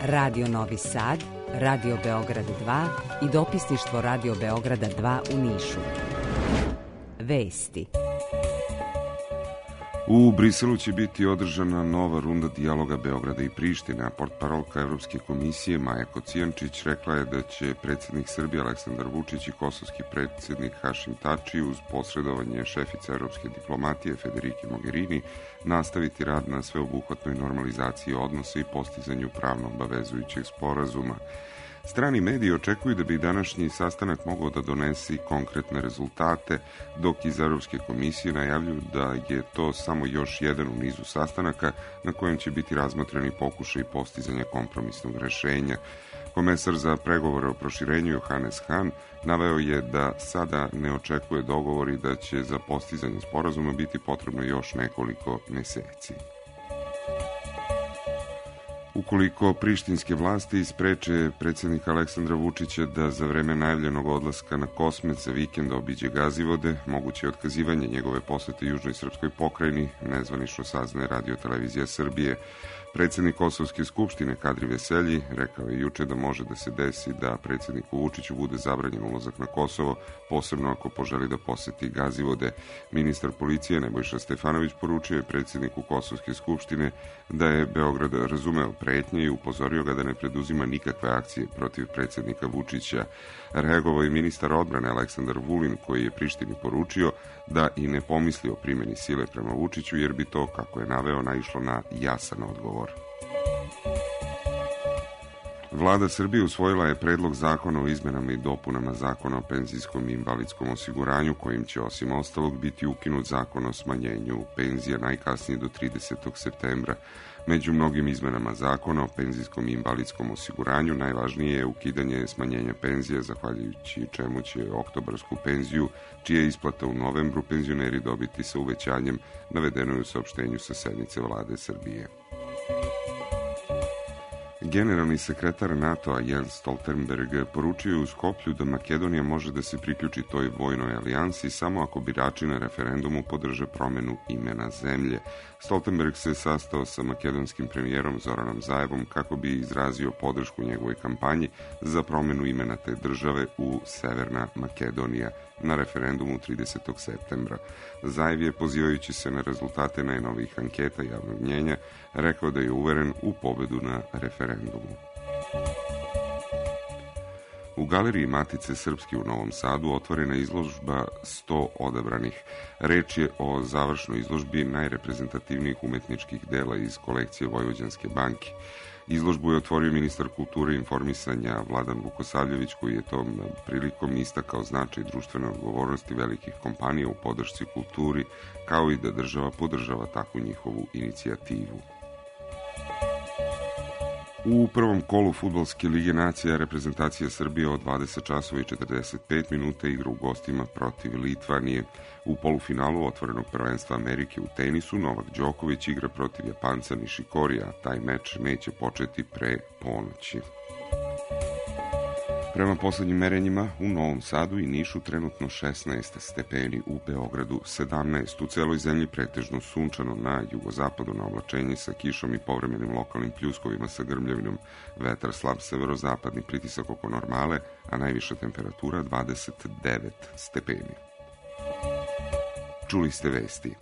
Radio Novi Sad, Radio Beograd 2 i dopisništvo Radio Beograda 2 u Nišu. Vesti. U Briselu će biti održana nova runda dijaloga Beograda i Prištine, a portparolka Evropske komisije Maja Kocijančić rekla je da će predsjednik Srbije Aleksandar Vučić i kosovski predsjednik Hašim Tači uz posredovanje šefice evropske diplomatije Federike Mogherini nastaviti rad na sveobuhvatnoj normalizaciji odnosa i postizanju pravno obavezujućeg sporazuma. Strani mediji očekuju da bi današnji sastanak mogao da donesi konkretne rezultate, dok iz Evropske komisije najavljuju da je to samo još jedan u nizu sastanaka na kojem će biti razmotreni pokušaj postizanja kompromisnog rešenja. Komesar za pregovore o proširenju Johannes Hahn naveo je da sada ne očekuje dogovor i da će za postizanje sporazuma biti potrebno još nekoliko meseci. Ukoliko prištinske vlasti spreče predsjednika Aleksandra Vučića da za vreme najavljenog odlaska na Kosmet za vikend obiđe Gazivode, moguće je otkazivanje njegove posete Južnoj srpskoj pokrajini, nezvanično saznaje Radio televizija Srbije. Predsjednik Kosovske skupštine Kadri Veselji rekao je juče da može da se desi da predsjedniku Vučiću bude zabranjen ulazak na Kosovo, posebno ako poželi da poseti Gazivode. Ministar policije Nebojša Stefanović poručio je predsjedniku Kosovske skupštine da je Beograd razumeo pretnje i upozorio ga da ne preduzima nikakve akcije protiv predsjednika Vučića. Reagovao je ministar odbrane Aleksandar Vulin, koji je Prištini poručio da i ne pomisli o primjeni sile prema Vučiću, jer bi to, kako je naveo, naišlo na jasan odgovor. Vlada Srbije usvojila je predlog zakona o izmenama i dopunama Zakona o penzijskom i invalidskom osiguranju, kojim će osim ostalog biti ukinut zakon o smanjenju penzija najkasnije do 30. septembra. Među mnogim izmenama Zakona o penzijskom i invalidskom osiguranju najvažnije je ukidanje smanjenja penzija, zahvaljujući čemu će oktobarsku penziju, čija je isplata u novembru, penzioneri dobiti sa uvećanjem, navedeno je u saopštenju sa sednice Vlade Srbije. Generalni sekretar NATO-a Jens Stoltenberg poručio je u Skoplju da Makedonija može da se priključi toj vojnoj alijansi samo ako birači na referendumu podrže promenu imena zemlje. Stoltenberg se sastao sa makedonskim premijerom Zoranom Zaevom kako bi izrazio podršku njegovoj kampanji za promenu imena te države u Severna Makedonija na referendumu 30. septembra. Zaev je, pozivajući se na rezultate najnovijih anketa javnog mnjenja, rekao da je uveren u pobedu na referendumu. U galeriji Matice Srpske u Novom Sadu otvorena izložba 100 odabranih. Reč je o završnoj izložbi najreprezentativnijih umetničkih dela iz kolekcije Vojvođanske banke. Izložbu je otvorio ministar kulture i informisanja Vladan Vukosavljević, koji je tom prilikom istakao značaj društvene odgovornosti velikih kompanija u podršci kulturi, kao i da država podržava takvu njihovu inicijativu. U prvom kolu Fudbalske lige nacija reprezentacija Srbije od 20 časova i 45 minuta igra u gostima protiv Litvanije. U polufinalu otvorenog prvenstva Amerike u tenisu Novak Đoković igra protiv Japanca Nishikorija, a taj meč neće početi pre ponoći. Prema poslednjim merenjima, u Novom Sadu i Nišu trenutno 16 stepeni, u Beogradu 17, u celoj zemlji pretežno sunčano, na jugozapadu na oblačenje sa kišom i povremenim lokalnim pljuskovima sa grmljavinom, vetar slab severozapadni, pritisak oko normale, a najviša temperatura 29 stepeni. Čuli ste vesti.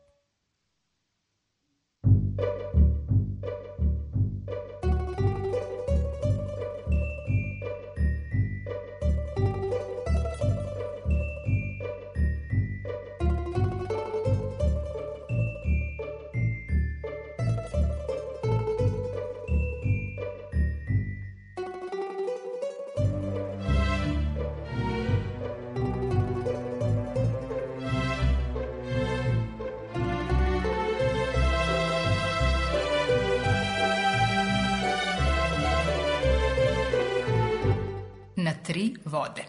Na 3 vode.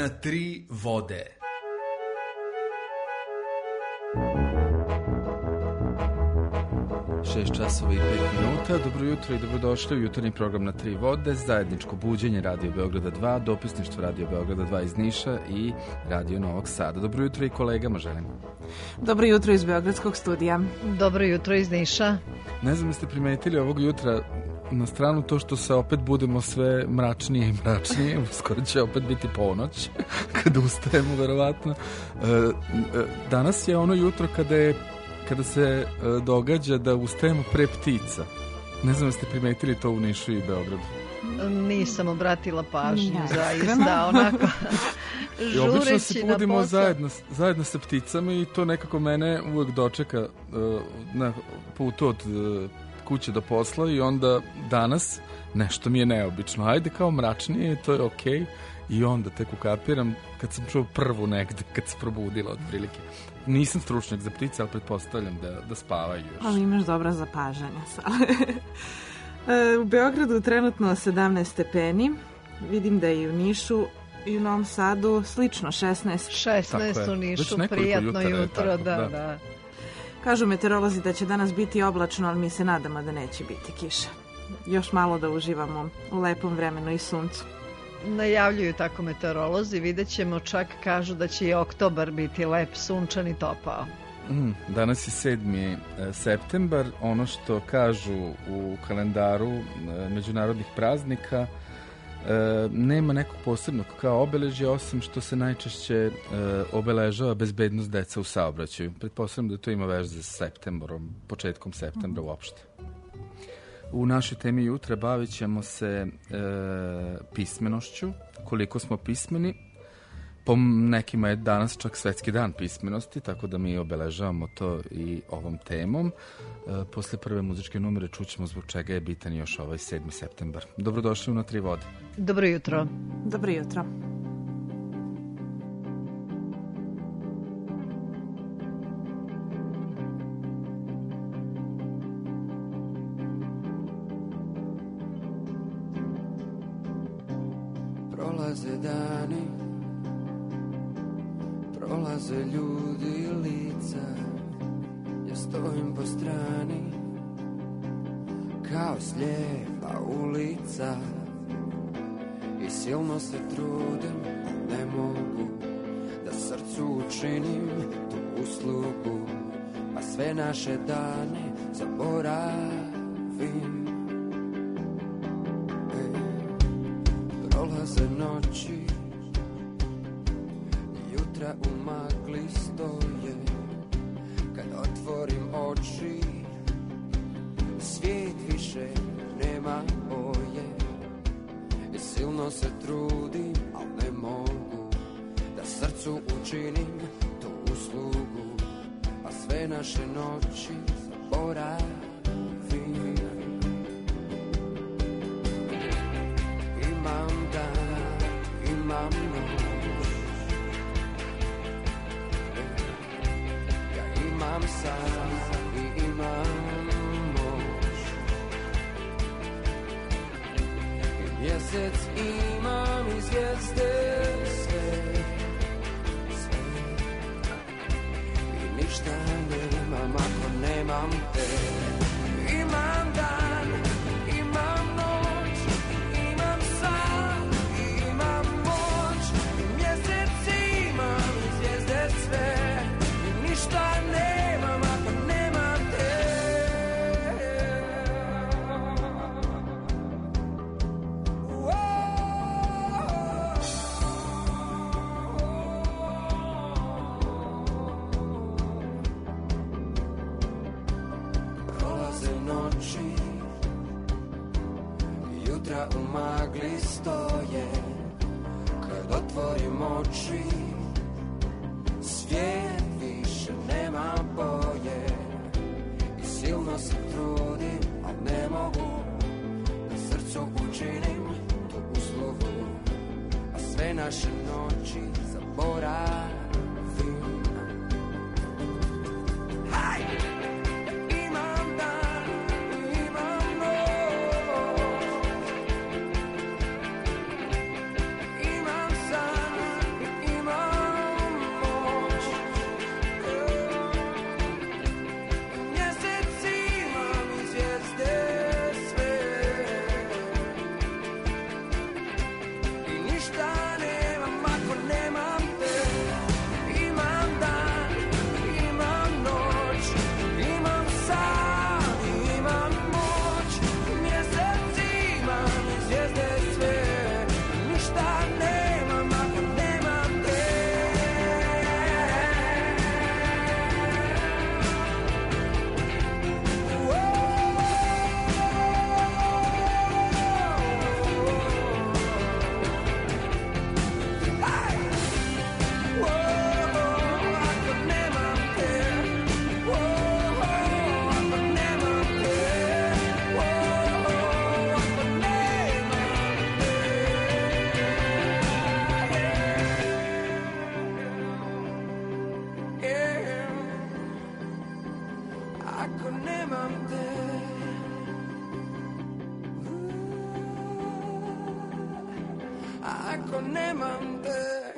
Na tri vode. Šest časova i 5 minuta. Dobro jutro i dobrodošli u jutarnji program Na tri vode, zajedničko buđenje Radio Beograda 2, dopisništvo Radio Beograda 2 iz Niša i Radio Novog Sada. Dobro jutro i kolegama želim. Dobro jutro iz Beogradskog studija. Dobro jutro iz Niša. Ne znam, jeste primetili ovog jutra, na stranu to što se opet budemo sve mračnije i mračnije, skoro će opet biti ponoć kada ustajemo verovatno. Danas je ono jutro kada se događa da ustajemo pre ptica. Ne znam da ste primetili to u Nišu i Beogradu. Nisam obratila pažnju, zaista, onako žureći obično se budimo na posao. zajedno sa pticama i to nekako mene uvek dočeka na putu od kuće do posla i onda danas nešto mi je neobično. Ajde kao mračnije, to je okej. I onda tek ukapiram kad sam čuo prvu negde, kad se probudila otprilike. Nisam stručnjak za ptice, ali pretpostavljam da spavaju još. Ali imaš dobra zapažanja. U Beogradu trenutno 17 stepeni. Vidim da je i u Nišu i u Novom Sadu slično 16 u Nišu, prijatno jutro. Da. Kažu meteorolozi da će danas biti oblačno, ali mi se nadamo da neće biti kiša. Još malo da uživamo u lepom vremenu i suncu. Najavljuju tako meteorolozi, vidjet ćemo, čak kažu da će i oktobar biti lep, sunčan i topao. Danas je 7. septembar, ono što kažu u kalendaru međunarodnih praznika, nema nekog posebnog kao obeležja, osim što se najčešće obeležava bezbednost deca u saobraćaju. Pretpostavljam da to ima veze sa septembrom, početkom septembra uopšte. U našoj temi jutra bavit ćemo se pismenošću, koliko smo pismeni. Po nekima je danas čak svetski dan pismenosti, tako da mi obeležavamo to i ovom temom. Posle prve muzičke numere čućemo zbog čega je bitan još ovaj 7. septembar. Dobrodošli u Na tri vode. Dobro jutro. Dobro jutro. Prolaze dani, prolaze ljudi i lica, ja stojim po strani kao slijepa ulica i silno se trudim, ne mogu da srcu učinim tu uslugu, pa sve naše dane zaboravim. Prolaze noći, jutra u magli stoje, kad otvorim oči, svijet više nema boje. I silno se trudim, al ne mogu da srcu učinim tu uslugu, a sve naše noći zaboravim. Imam dan, imam noć, ja imam san i imam moć, i mjesec imam i zvijezde sve, i ništa nemam ako nemam te. Imam dan, imam noć, imam san i imam moć, i mjesec imam i zvijezde sve, i ništa nemam ako nemam te. Prolaze noći, jutra u magli stoje, kad otvorim oči, svijet više nema boje. I silno se trudim, al ne mogu da srcu učinim tu uslugu, a sve naše noći zaboravim. Imam dan, imam noć, imam san ako nemam te.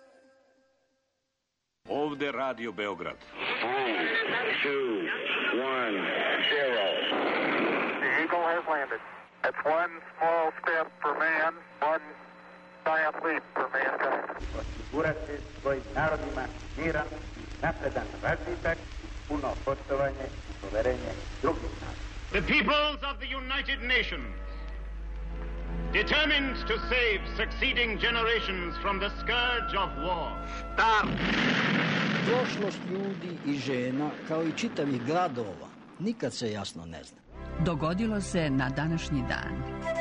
Ovde Radio Beograd. 3, 2, 1, 0. The Eagle has landed. It's one small step for man, one giant leap for mankind. Osigurati svojim narodima miran, napredan razvitak, puno poštovanje, poverenje drugih naroda. The peoples of the United Nations, determined to save succeeding generations from the scourge of war. Start! Prošlost ljudi i žena, kao i čitavih gradova, nikad se jasno ne zna. Dogodilo se na današnji dan.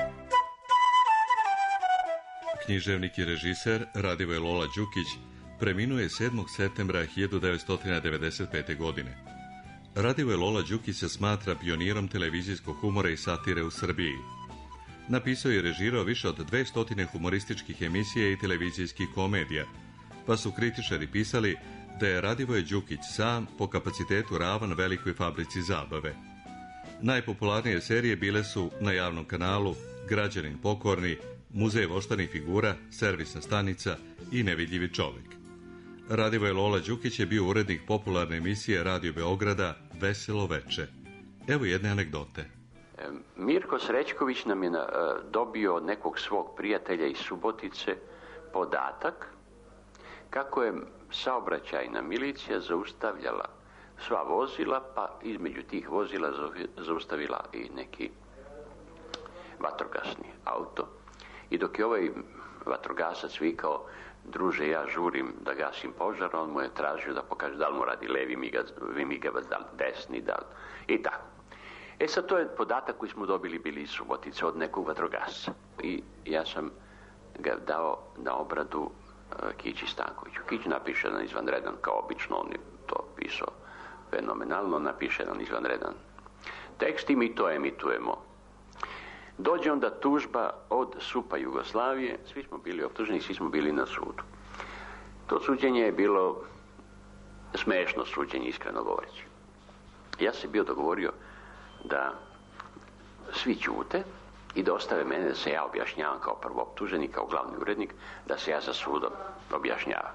Književnik i režiser Radivoje Lola Đukić preminuo je 7. septembra 1995. godine. Radivoje Lola Đukić se smatra pionirom televizijskog humora i satire u Srbiji. Napisao i režirao više od 200 humorističkih emisija i televizijskih komedija, pa su kritičari pisali da je Radivoje Đukić sam po kapacitetu ravan velikoj fabrici zabave. Najpopularnije serije bile su Na javnom kanalu, Građanin pokorni, Muzej voštanih figura, Servisna stanica i Nevidljivi čovjek. Radivoje Lola Đukić je bio urednik popularne emisije Radio Beograda Veselo veče. Evo jedne anegdote. Mirko Srećković nam je dobio od nekog svog prijatelja iz Subotice podatak kako je saobraćajna milicija zaustavljala sva vozila, pa između tih vozila zaustavila i neki vatrogasni auto. I dok je ovaj vatrogasac vikao, druže, ja žurim da gasim požar, on mu je tražio da pokaže da li mu radi levi migavac, da li desni, da li... i tako. E sad, to je podatak koji smo dobili bili iz Subotice od nekog vatrogasca. I ja sam ga dao na obradu Kići Stankoviću. Kić napiše jedan izvanredan, kao obično, on je to pisao fenomenalno, napiše jedan izvanredan tekst i mi to emitujemo. Dođe onda tužba od SUP-a Jugoslavije, svi smo bili optuženi, svi smo bili na sudu. To suđenje je bilo smešno suđenje, iskreno govoreći. Ja sam bio dogovorio da svi ćute i da ostave mene da se ja objašnjavam kao prvooptuženi, kao glavni urednik, da se ja za sudom objašnjavam.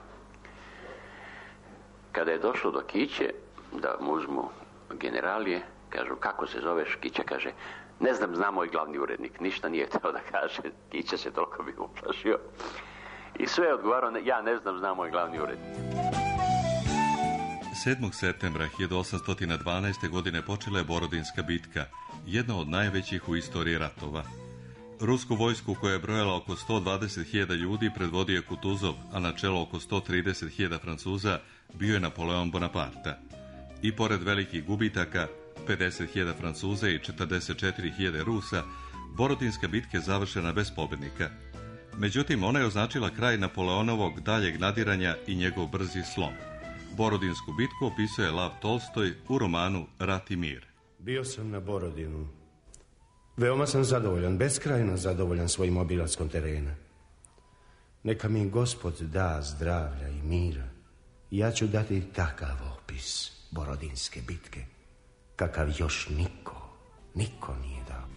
Kada je došlo do Kiće, da mu uzmu generalije, kažu, kako se zoveš? Kića kaže, ne znam, zna moj glavni urednik. Ništa nije htio da kaže. Kića se toliko bi uplašio. I sve je odgovarao, ja ne znam, zna moj glavni urednik. 7. septembra 1812. godine počela je Borodinska bitka, jedna od najvećih u istoriji ratova. Rusku vojsku koja je brojala oko 120.000 ljudi predvodio je Kutuzov, a na čelo oko 130.000 Francuza bio je Napoleon Bonaparte. I pored velikih gubitaka, 50.000 Francuza i 44.000 Rusa, Borodinska bitka je završena bez pobjednika. Međutim, ona je označila kraj Napoleonovog daljeg nadiranja i njegov brzi slom. Borodinsku bitku opisuje Lav Tolstoj u romanu Rat i mir. Bio sam na Borodinu. Veoma sam zadovoljan, beskrajno zadovoljan svojim obilaskom terena. Neka mi Gospod da zdravlja i mira. Ja ću dati takav opis Borodinske bitke, kakav još niko nije dao.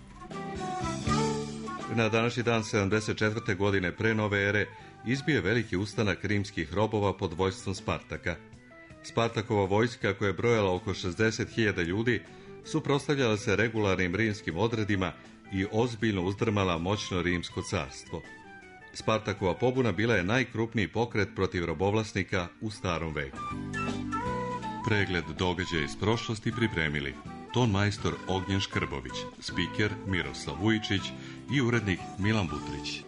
Na današnji dan 74. godine pre nove ere izbio je veliki ustanak rimskih robova pod vojstvom Spartaka. Spartakova vojska, koja je brojala oko 60.000 ljudi, suprotstavljala se regularnim rimskim odredima i ozbiljno uzdrmala moćno rimsko carstvo. Spartakova pobuna bila je najkrupniji pokret protiv robovlasnika u starom veku. Pregled događaja iz prošlosti pripremili ton majstor Ognjen Škrbović, spiker Miroslav Vujičić i urednik Milan Butrić.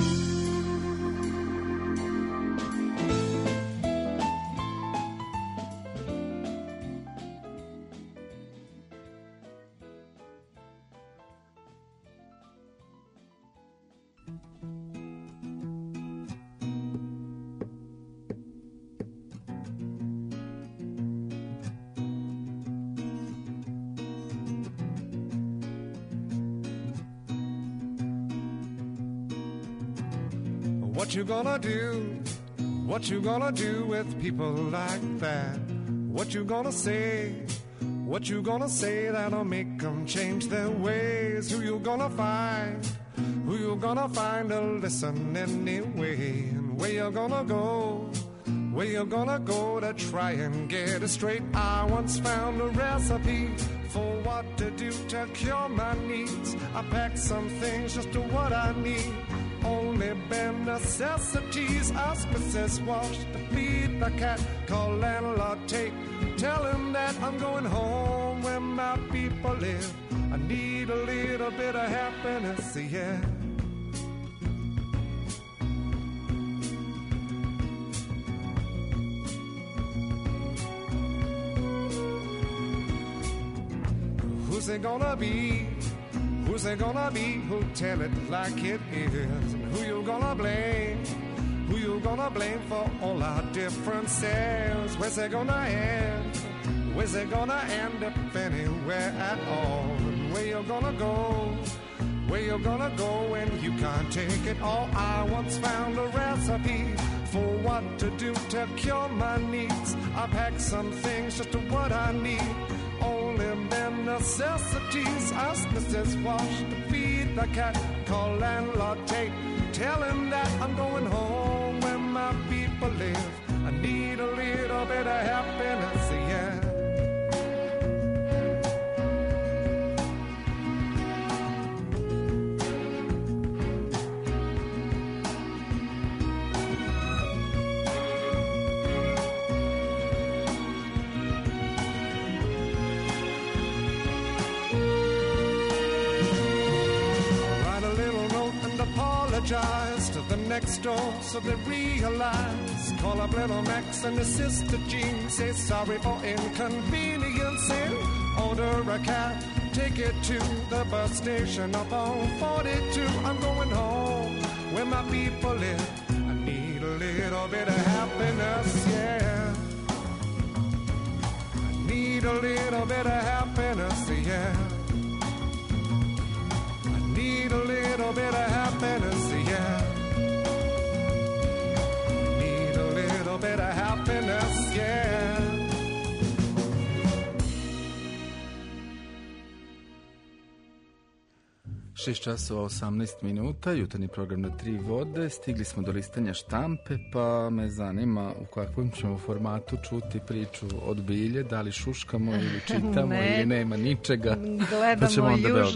What you gonna do? What you gonna do with people like that? What you gonna say? What you gonna say that'll make them change their ways? Who you gonna find? Who you gonna find a listen anyway? And where you gonna go? Where you gonna go to try and get it straight? I once found a recipe for what to do to cure my needs. I packed some things just to what I need. Only bare necessities. Ask Mrs. Wash to feed the cat. Call landlord Tate. Tell him that I'm going home where my people live. I need a little bit of happiness, yeah. Who's it gonna be? Who's it gonna be? Who'll tell it like it is? And who you gonna blame? Who you gonna blame for all our differences? Where's it gonna end? Where's it gonna end up anywhere at all? And where you gonna go? Where you gonna go when you can't take it all? I once found a recipe for what to do to cure my needs. I packed some things just to what I need. Only them necessities. Ask Mrs. Wash to feed the cat. Call landlord Tate. Tell him that I'm going home where my people live. I need a little bit of happiness, yeah. To the next door so they realize. Call up little Max and his sister Jean. Say sorry for inconvenience and order a cab. Take it to the bus station up on 42. I'm going home where my people live. I need a little bit of happiness, yeah. I need a little bit of happiness, yeah. I need a little bit of happiness, yeah. Need a little bit of happiness, yeah. 6:18, jutarnji program na 3 vode. Stigli smo do listanja štampe, pa me zanima u kakvom ćemo formatu čuti priču od Bilje, da li šuškamo ili čitamo ili nema ničega. Gledamo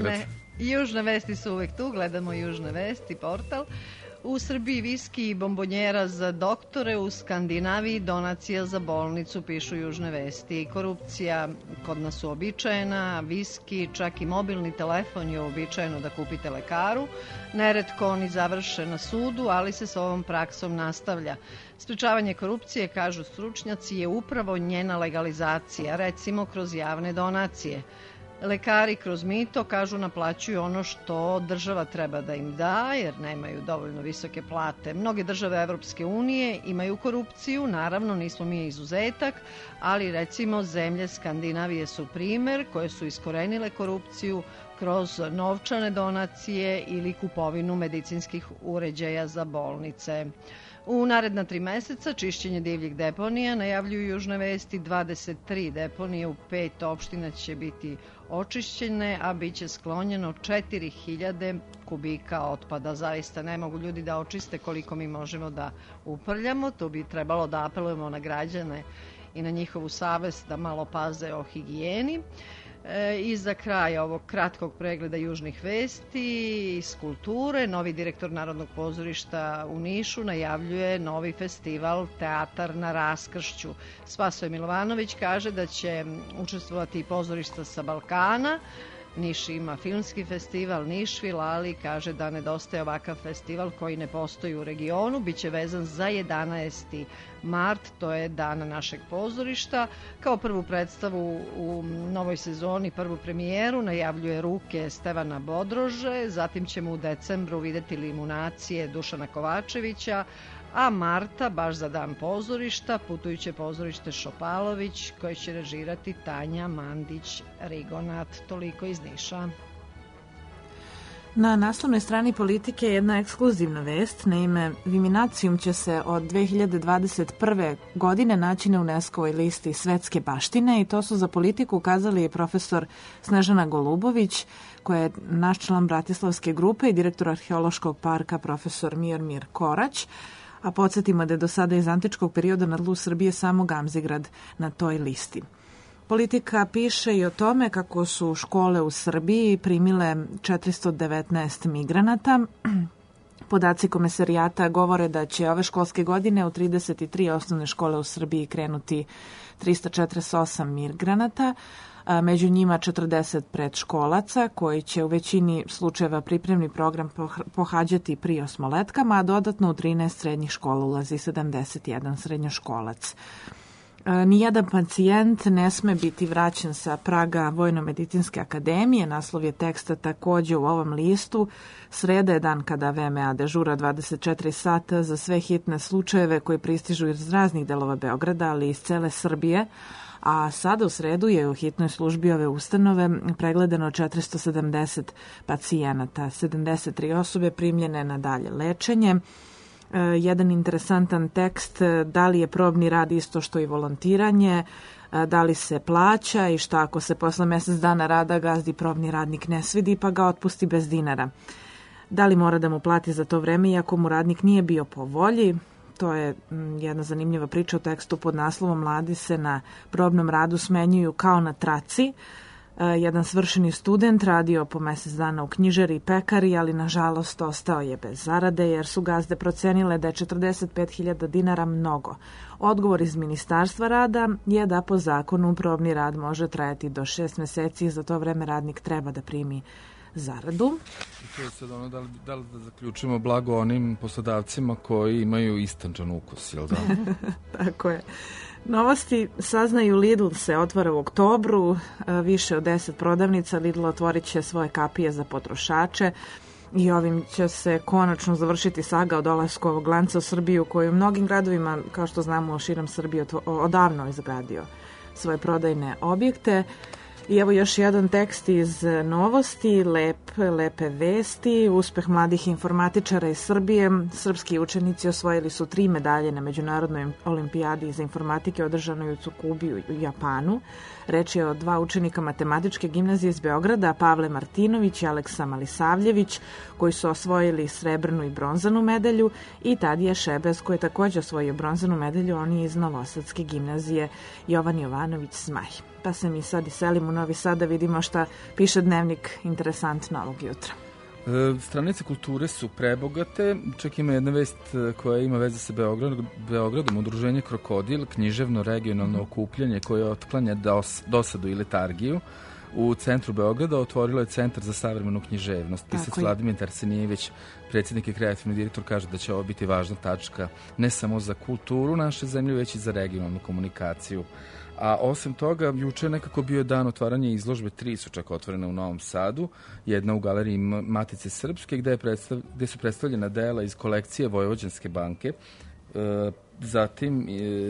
južne vesti su uvek tu, gledamo Južne vesti, portal. U Srbiji viski i bombonjera za doktore, u Skandinaviji donacija za bolnicu, pišu Južne vesti. Korupcija kod nas uobičajena, viski, čak i mobilni telefon je uobičajeno da kupite lekaru. Neretko oni završe na sudu, ali se s ovom praksom nastavlja. Sprečavanje korupcije, kažu stručnjaci, je upravo njena legalizacija, recimo kroz javne donacije. Lekari kroz mito, kažu, naplaćuju ono što država treba da im da, jer nemaju dovoljno visoke plate. Mnoge države Evropske unije imaju korupciju, naravno nismo mi izuzetak, ali recimo zemlje Skandinavije su primer koje su iskorenile korupciju kroz novčane donacije ili kupovinu medicinskih uređaja za bolnice. U naredna 3 meseca čišćenje divljih deponija, najavljuju Južne vesti. 23 deponije u 5 opština će biti očišćene, a bit će sklonjeno 4000 kubika otpada. Zaista ne mogu ljudi da očiste koliko mi možemo da uprljamo. Tu bi trebalo da apelujemo na građane i na njihovu savest da malo paze o higijeni. I za kraj ovog kratkog pregleda Južnih vesti iz kulture, novi direktor Narodnog pozorišta u Nišu najavljuje novi festival Teatar na raskršću. Spasoje Milovanović kaže da će učestvovati i pozorišta sa Balkana. Niš ima filmski festival Nišvil, ali kaže da nedostaje ovakav festival koji ne postoji u regionu. Biće vezan za 11. mart, to je dan našeg pozorišta. Kao prvu predstavu u novoj sezoni, prvu premijeru, najavljuje Ruke Stevana Bodrože, zatim ćemo u decembru videti Limunacije Dušana Kovačevića, a marta, baš za dan pozorišta, putujuće pozorište Šopalović, koje će režirati Tanja Mandić-Rigonat. Toliko iz Niša. Na naslovnoj strani Politike je jedna ekskluzivna vest. Naime, Viminacijum će se od 2021. godine naći na UNESCO-ovoj listi svetske baštine i to su za Politiku ukazali profesor Snežana Golubović, koja je naš član Bratislavske grupe i direktor arheološkog parka profesor Miomir Korać. A podsjetimo da je do sada iz antičkog perioda na tlu Srbije samo Gamzigrad na toj listi. Politika piše i o tome kako su škole u Srbiji primile 419 migranata. Podaci komesarijata govore da će ove školske godine u 33 osnovne škole u Srbiji krenuti 348 migranata, među njima 40 predškolaca koji će u većini slučajeva pripremni program pohađati pri osmoletkama, a dodatno u 13 srednjih škola ulazi 71 srednjoškolac. Nijedan pacijent ne sme biti vraćen sa praga Vojno-medicinske akademije. Naslov je teksta takođe u ovom listu. Sreda je dan kada VMA dežura 24 sata za sve hitne slučajeve koji pristižu iz raznih delova Beograda, ali i iz cele Srbije. A sada u sredu je u hitnoj službi ove ustanove pregledano 470 pacijenata, 73 osobe primljene na dalje lečenje. Jedan interesantan tekst, da li je probni rad isto što i volontiranje, da li se plaća i šta ako se posle mesec dana rada gazdi probni radnik ne svidi pa ga otpusti bez dinara. Da li mora da mu plati za to vreme iako mu radnik nije bio po volji? To je jedna zanimljiva priča u tekstu pod naslovom Mladi se na probnom radu smenjuju kao na traci. Jedan svršeni student radio po mesec dana u knjižari i pekari, ali nažalost ostao je bez zarade jer su gazde procenile da je 45.000 dinara mnogo. Odgovor iz Ministarstva rada je da po zakonu probni rad može trajati do 6 meseci i za to vreme radnik treba da primi zaradu. I to je sad ono, da li da zaključimo blago onim poslodavcima koji imaju istančan ukus, jel da? Tako je. Novosti saznaju, Lidl se otvara u oktobru, više od 10 prodavnica. Lidl otvorit će svoje kapije za potrošače i ovim će se konačno završiti saga o dolasku ovog lanca u Srbiju koji u mnogim gradovima, kao što znamo, širom Srbije odavno izgradio svoje prodajne objekte. I evo još jedan tekst iz Novosti, lepe vesti, uspeh mladih informatičara iz Srbije. Srpski učenici osvojili su 3 medalje na Međunarodnoj olimpijadi za informatike održanoj u Tsukubi u Japanu. Reč je o 2 učenika matematičke gimnazije iz Beograda, Pavle Martinović i Aleksa Malisavljević, koji su osvojili srebrnu i bronzanu medalju, i Tadija Šebez, koji je također osvojio bronzanu medalju, on je iz Novosadske gimnazije Jovan Jovanović Zmaj. Pa se mi sad iselimo u Novi Sad da vidimo šta piše Dnevnik interesantno ovog jutra. Stranice kulture su prebogate, čak ima jedna vest koja ima veze sa Beogradom, udruženje Krokodil, književno regionalno okupljanje koje otklanja dosadu i letargiju. U centru Beograda otvorilo je Centar za savremenu književnost. Pisac Vladimir Arsenijević, predsjednik i kreativni direktor, kaže da će ovo biti važna tačka ne samo za kulturu naše zemlje, već i za regionalnu komunikaciju. A osim toga, juče nekako bio dan otvaranja izložbe, 3 su čak otvorene u Novom Sadu, jedna u galeriji Matice Srpske gde su predstavljena dela iz kolekcije Vojvođanske banke, zatim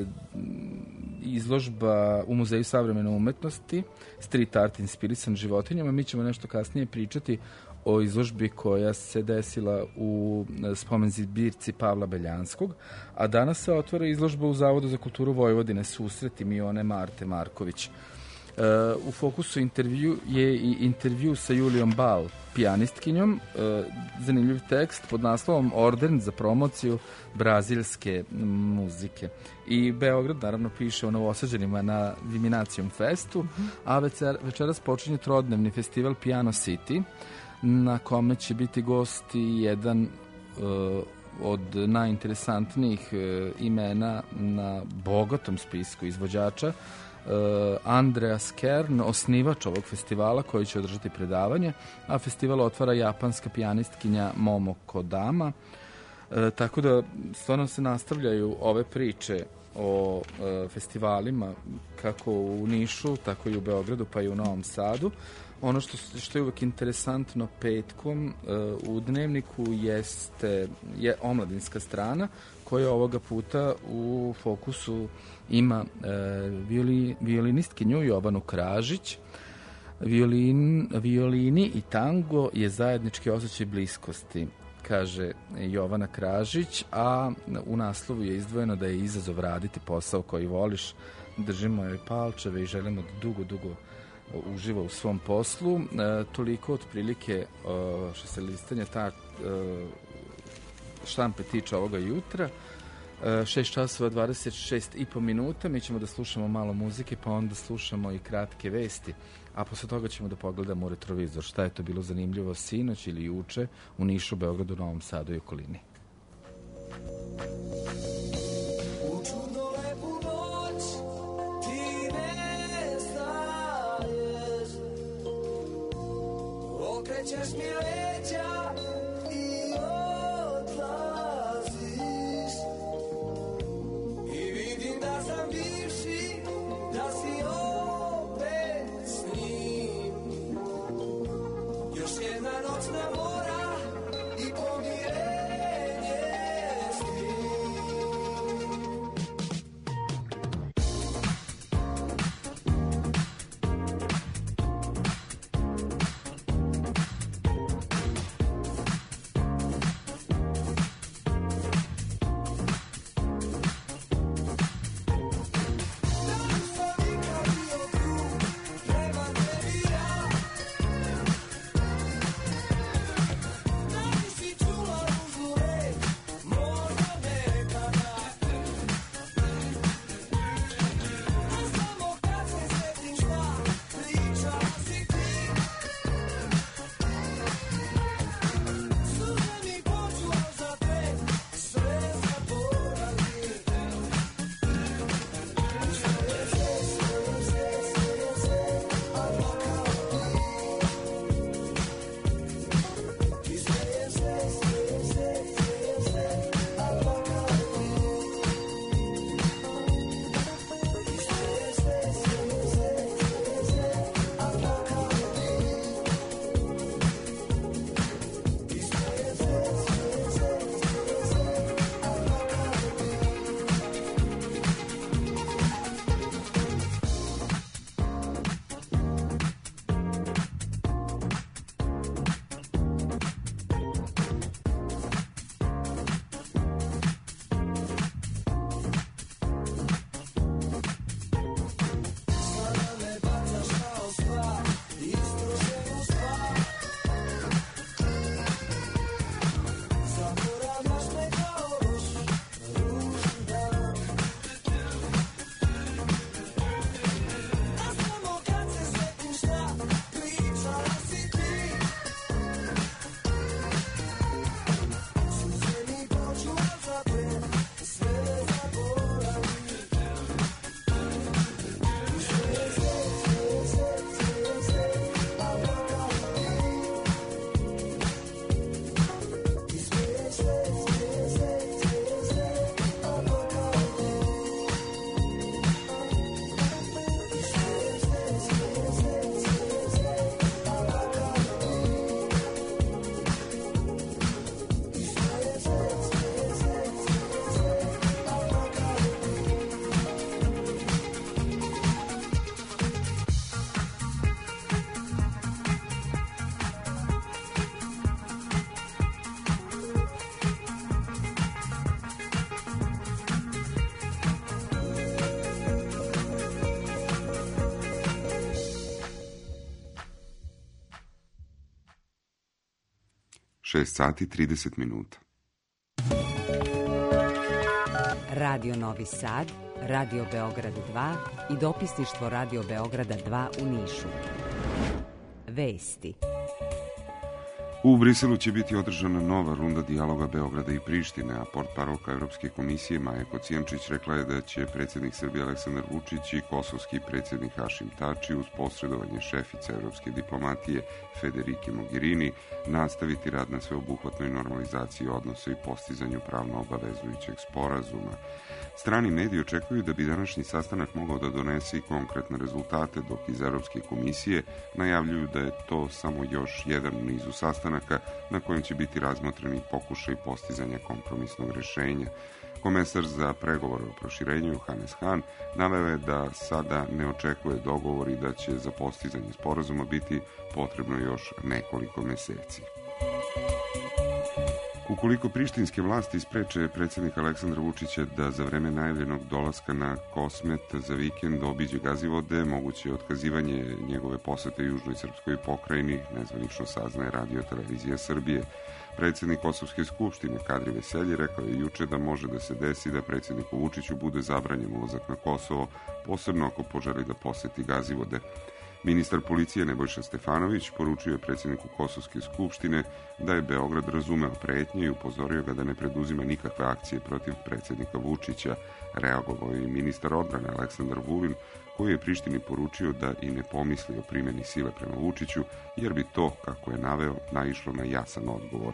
izložba u Muzeju savremene umetnosti, street art inspirisan životinjama. Mi ćemo nešto kasnije pričati o izložbi koja se desila u spomen zbirci Pavla Beljanskog, a danas se otvara izložba u Zavodu za kulturu Vojvodine, Susreti Mione Marte Marković. U fokusu je i intervju sa Julijom Bal, pijanistkinjom, zanimljiv tekst pod naslovom Orden za promociju brazilske muzike. I Beograd naravno piše o novosađenima na Viminacijum festu, a večeras počinje trodnevni festival Piano City, na kome će biti gosti jedan od najinteresantnijih imena na bogatom spisku izvođača, Andreas Kern, osnivač ovog festivala koji će održati predavanje, a festival otvara japanska pijanistkinja Momo Kodama. Tako da stvarno se nastavljaju ove priče o festivalima kako u Nišu, tako i u Beogradu, pa i u Novom Sadu. Ono što je uvek interesantno petkom u Dnevniku je omladinska strana koja ovoga puta u fokusu ima violinistkinju Jovanu Kražić. Violini i tango je zajednički osjećaj bliskosti, kaže Jovana Kražić, a u naslovu je izdvojeno da je izazov raditi posao koji voliš. Držimo joj palčeve i želimo da dugo uživa u svom poslu. Toliko otprilike što se listanja ta štampe tiče ovoga jutra. 6 časova 26,5 minuta. Mi ćemo da slušamo malo muzike, pa onda slušamo i kratke vesti. A posle toga ćemo da pogledamo u retrovizor šta je to bilo zanimljivo sinoć ili juče u Nišu, Beogradu, Novom Sadu i okolini. U čudno lepu noć ti nestaješ, okrećeš mi leđa i odlaziš, i vidim da sam bivši, da si opet s njim. Još jedna noćna mora i pomirenje s njim. sati 30 minuta. Radio Novi Sad, Radio Beograd 2 i dopisništvo Radio Beograda 2 u Nišu. Vesti. U Briselu će biti održana nova runda dijaloga Beograda i Prištine, a portparolka Evropske komisije Maja Kocijančić rekla je da će predsjednik Srbije Aleksandar Vučić i kosovski predsjednik Hašim Tači uz posredovanje šefice evropske diplomatije Federike Mogherini nastaviti rad na sveobuhvatnoj normalizaciji odnosa i postizanju pravno obavezujućeg sporazuma. Strani mediji očekuju da bi današnji sastanak mogao da donese i konkretne rezultate, dok iz Evropske komisije najavljuju da je to samo još jedan u nizu sastanaka na kojem će biti razmotreni pokušaj postizanja kompromisnog rešenja. komesar za pregovore o proširenju Johannes Hahn naveo je da sada ne očekuje dogovor i da će za postizanje sporazuma biti potrebno još nekoliko meseci. Ukoliko prištinske vlasti spreče predsjednika Aleksandra Vučića da za vreme najavljenog dolaska na Kosmet za vikend obiđe Gazivode, moguće je otkazivanje njegove posete Južnoj srpskoj pokrajini, nezvanično saznaje Radio televizija Srbije. Predsjednik Kosovske skupštine Kadri Veselji rekao je juče da može da se desi da predsjedniku Vučiću bude zabranjen ulazak na Kosovo, posebno ako poželi da poseti Gazivode. Ministar policije Nebojša Stefanović poručio je predsjedniku Kosovske skupštine da je Beograd razumeo pretnje i upozorio ga da ne preduzima nikakve akcije protiv predsjednika Vučića. Reagovao je i ministar odbrane Aleksandar Vulin, koji je Prištini poručio da i ne pomisli o primjeni sile prema Vučiću, jer bi to, kako je naveo, naišlo na jasan odgovor.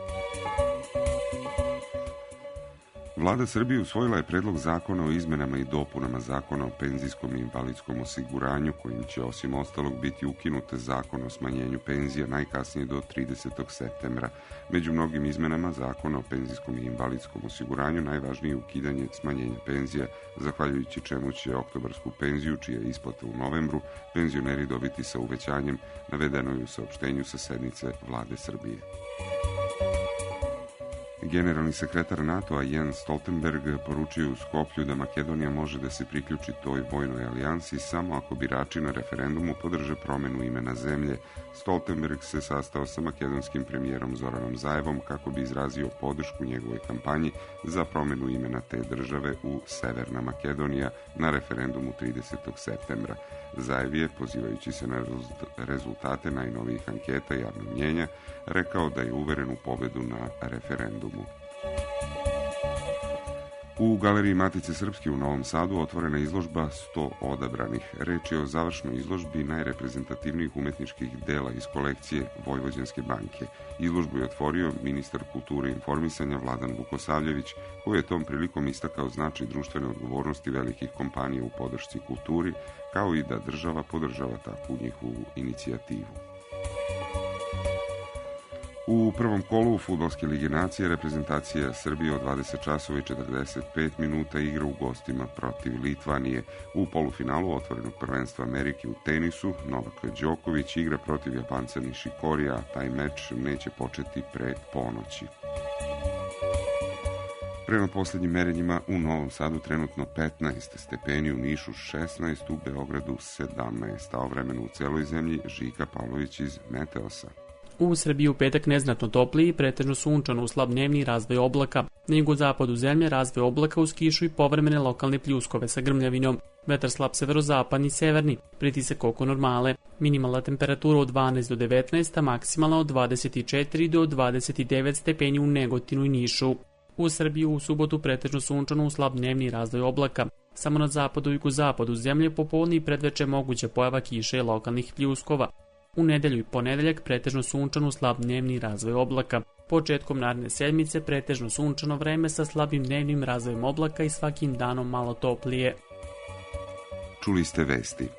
Vlada Srbije usvojila je predlog zakona o izmenama i dopunama zakona o penzijskom i invalidskom osiguranju, kojim će osim ostalog biti ukinute zakon o smanjenju penzija najkasnije do 30. septembra. Među mnogim izmenama zakona o penzijskom i invalidskom osiguranju najvažnije je ukidanje smanjenja penzija, zahvaljujući čemu će oktobarsku penziju, čija je isplata u novembru, penzioneri dobiti sa uvećanjem, navedeno je u saopštenju sa sednice Vlade Srbije. Generalni sekretar NATO-a Jens Stoltenberg poručio u Skoplju da Makedonija može da se priključi toj vojnoj alijansi samo ako birači na referendumu podrže promenu imena zemlje. Stoltenberg se sastao sa makedonskim premijerom Zoranom Zaevom kako bi izrazio podršku njegovoj kampanji za promenu imena te države u Severna Makedonija na referendumu 30. septembra. Zaev je, pozivajući se na rezultate najnovijih anketa javnog mnjenja, rekao da je uveren u pobedu na referendumu. U Galeriji Matice Srpske u Novom Sadu otvorena izložba 100 odabranih. Reč je o završnoj izložbi najreprezentativnijih umetničkih dela iz kolekcije Vojvođanske banke. Izložbu je otvorio ministar kulture i informisanja Vladan Vukosavljević, koji je tom prilikom istakao značaj društvene odgovornosti velikih kompanija u podršci kulturi, kao i da država podržava takvu njihovu inicijativu. U prvom kolu Fudbalske lige nacije reprezentacija Srbije od 20 časova i 45 minuta igra u gostima protiv Litvanije. U polufinalu otvorenog prvenstva Amerike u tenisu Novak Đoković igra protiv Japanca Nishikorija, a taj meč neće početi pre ponoći. Prema posljednjim merenjima u Novom Sadu trenutno 15 stepeni, u Nišu 16, u Beogradu 17, a o vremenu u celoj zemlji Žika Pavlović iz Meteosa. U Srbiji u petak neznatno topliji, pretežno sunčano uz slab dnevni razvoj oblaka. Na jugozapadu zemlje razvoj oblaka uz kišu i povremene lokalne pljuskove sa grmljavinom. Vetar slab severozapadni, severni, pritisak oko normale. Minimalna temperatura od 12 do 19, a maksimalna od 24 do 29 stepeni u Negotinu i Nišu. U Srbiji u subotu pretežno sunčano uz slab dnevni razvoj oblaka. Samo na zapadu i jugozapadu zemlje popodne i predveče moguća pojava kiše i lokalnih pljuskova. U nedelju i ponedeljak pretežno sunčano slab dnevni razvoj oblaka. Početkom naredne sedmice pretežno sunčano vreme sa slabim dnevnim razvojem oblaka i svakim danom malo toplije. Čuli ste vesti.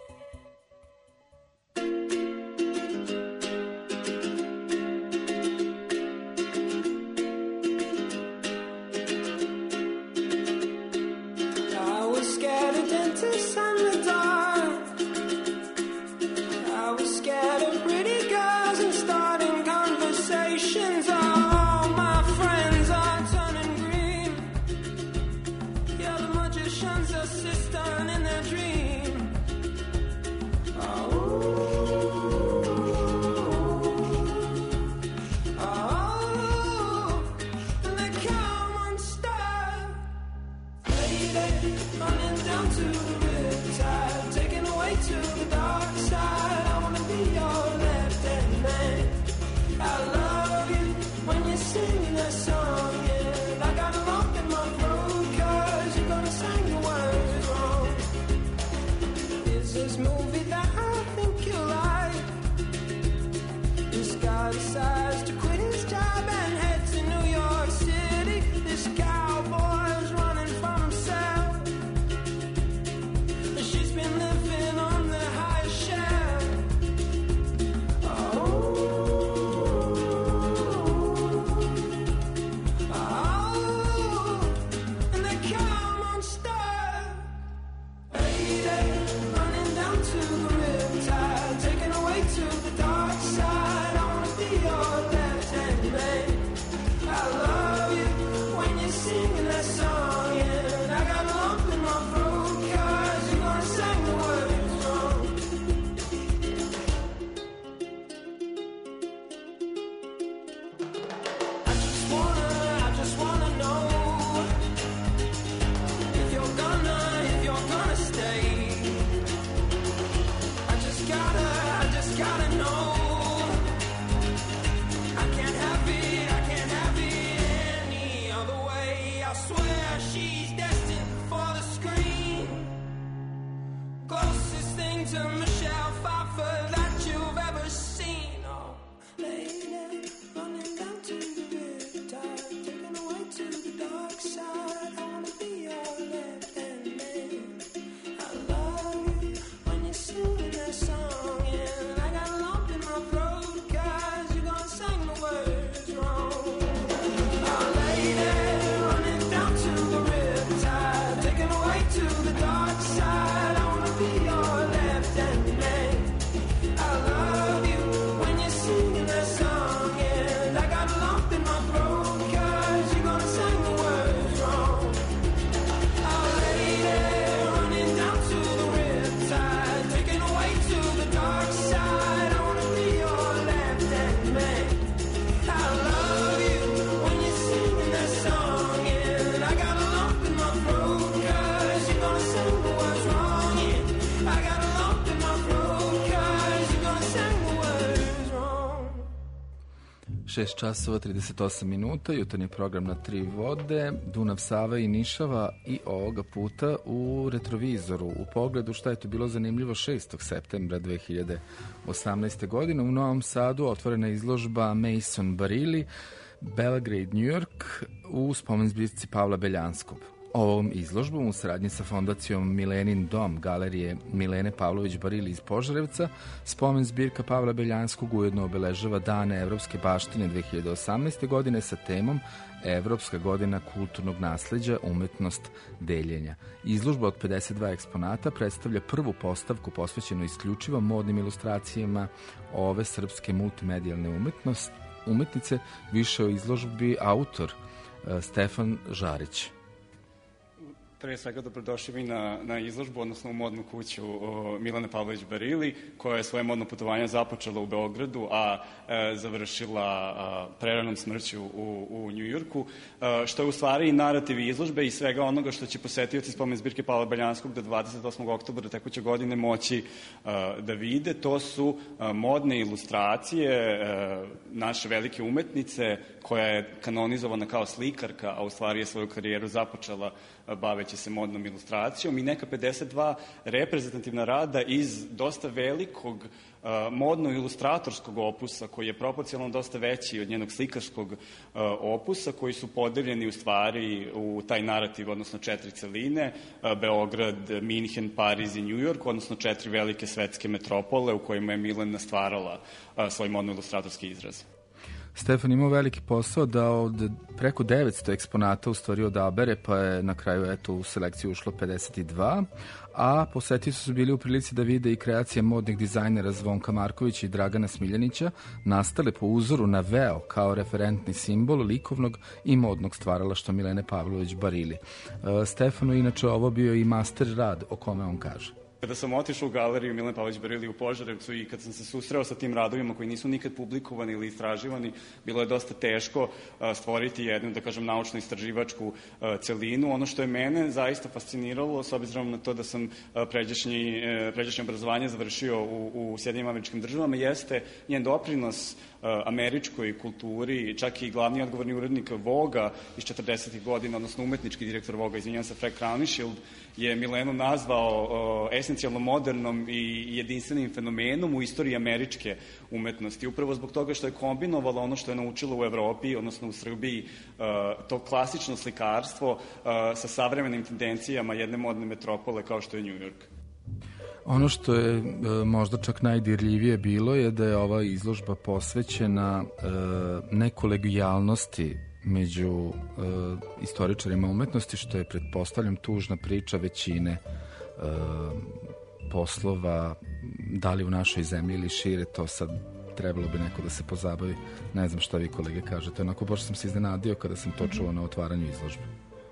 časova 38 minuta, jutarnji program na tri vode, Dunav, Sava i Nišava i ovoga puta u retrovizoru. U pogledu šta je to bilo zanimljivo 6. septembra 2018. godine u Novom Sadu otvorena izložba Mason Bareilly, Belgrade, New York u spomen zbirci Pavla Beljanskog. Ovom izložbom u saradnji sa fondacijom Milenin dom galerije Milene Pavlović Bareilly iz Požarevca, spomen zbirka Pavla Beljanskog ujedno obeležava Dane evropske baštine 2018. godine sa temom Evropska godina kulturnog nasleđa, umetnost deljenja. Izložba od 52 eksponata predstavlja prvu postavku posvećenu isključivo modnim ilustracijama ove srpske multimedijalne umetnice, više o izložbi autor Stefan Žarić. Pre svega dobrodošli vi na izložbu, odnosno u modnu kuću Milane Pavlović Bareilly, koja je svoje modno putovanje započela u Beogradu, a završila preranom smrću u Njujorku, što je u stvari i narativ izložbe i svega onoga što će posetioci spomen zbirke Pavla Beljanskog do 28. oktobra tekuće godine moći da vide. To su modne ilustracije naše velike umetnice, koja je kanonizovana kao slikarka, a u stvari je svoju karijeru započela baveći se modnom ilustracijom, i neka 52 reprezentativna rada iz dosta velikog modno-ilustratorskog opusa, koji je proporcionalno dosta veći od njenog slikarskog opusa, koji su podeljeni u stvari u taj narativ, odnosno 4 celine, Beograd, Minhen, Pariz i New York, odnosno 4 velike svetske metropole u kojima je Milena stvarala svoj modno-ilustratorski izraz. Stefan imao veliki posao da od preko 900 eksponata u stvari odabere, pa je na kraju u selekciju ušlo 52, a posetioci su bili u prilici da vide i kreacije modnih dizajnera Zvonka Markovića i Dragana Smiljanića, nastale po uzoru na veo kao referentni simbol likovnog i modnog stvaralaštva Milene Pavlović Bareilly. Stefanu inače ovo bio i master rad, o kome on kaže. Kada sam otišao u galeriju Milane Pavlović Bareilly u Požarevcu i kad sam se susreo sa tim radovima koji nisu nikad publikovani ili istraživani, bilo je dosta teško stvoriti jednu, da kažem, naučno-istraživačku celinu. Ono što je mene zaista fasciniralo, s obzirom na to da sam pređašnje obrazovanje završio u Sjedinim Američkim Državama, jeste njen doprinos američkoj kulturi, čak i glavni odgovorni urednik Voga iz 40. godina, odnosno umetnički direktor Voga, izvinjam se, Frank Crowninshield, je Milenu nazvao esencijalno modernom i jedinstvenim fenomenom u istoriji američke umetnosti. Upravo zbog toga što je kombinovala ono što je naučila u Evropi, odnosno u Srbiji, to klasično slikarstvo sa savremenim tendencijama jedne modne metropole kao što je New York. Ono što je možda čak najdirljivije bilo je da je ova izložba posvećena nekolegijalnosti među istoričarima umetnosti, što je, pretpostavljam, tužna priča većine poslova, da li u našoj zemlji ili šire, to sad trebalo bi neko da se pozabavi. Ne znam šta vi, kolege, kažete. Onako, baš sam se iznenadio kada sam to čuo na otvaranju izložbe.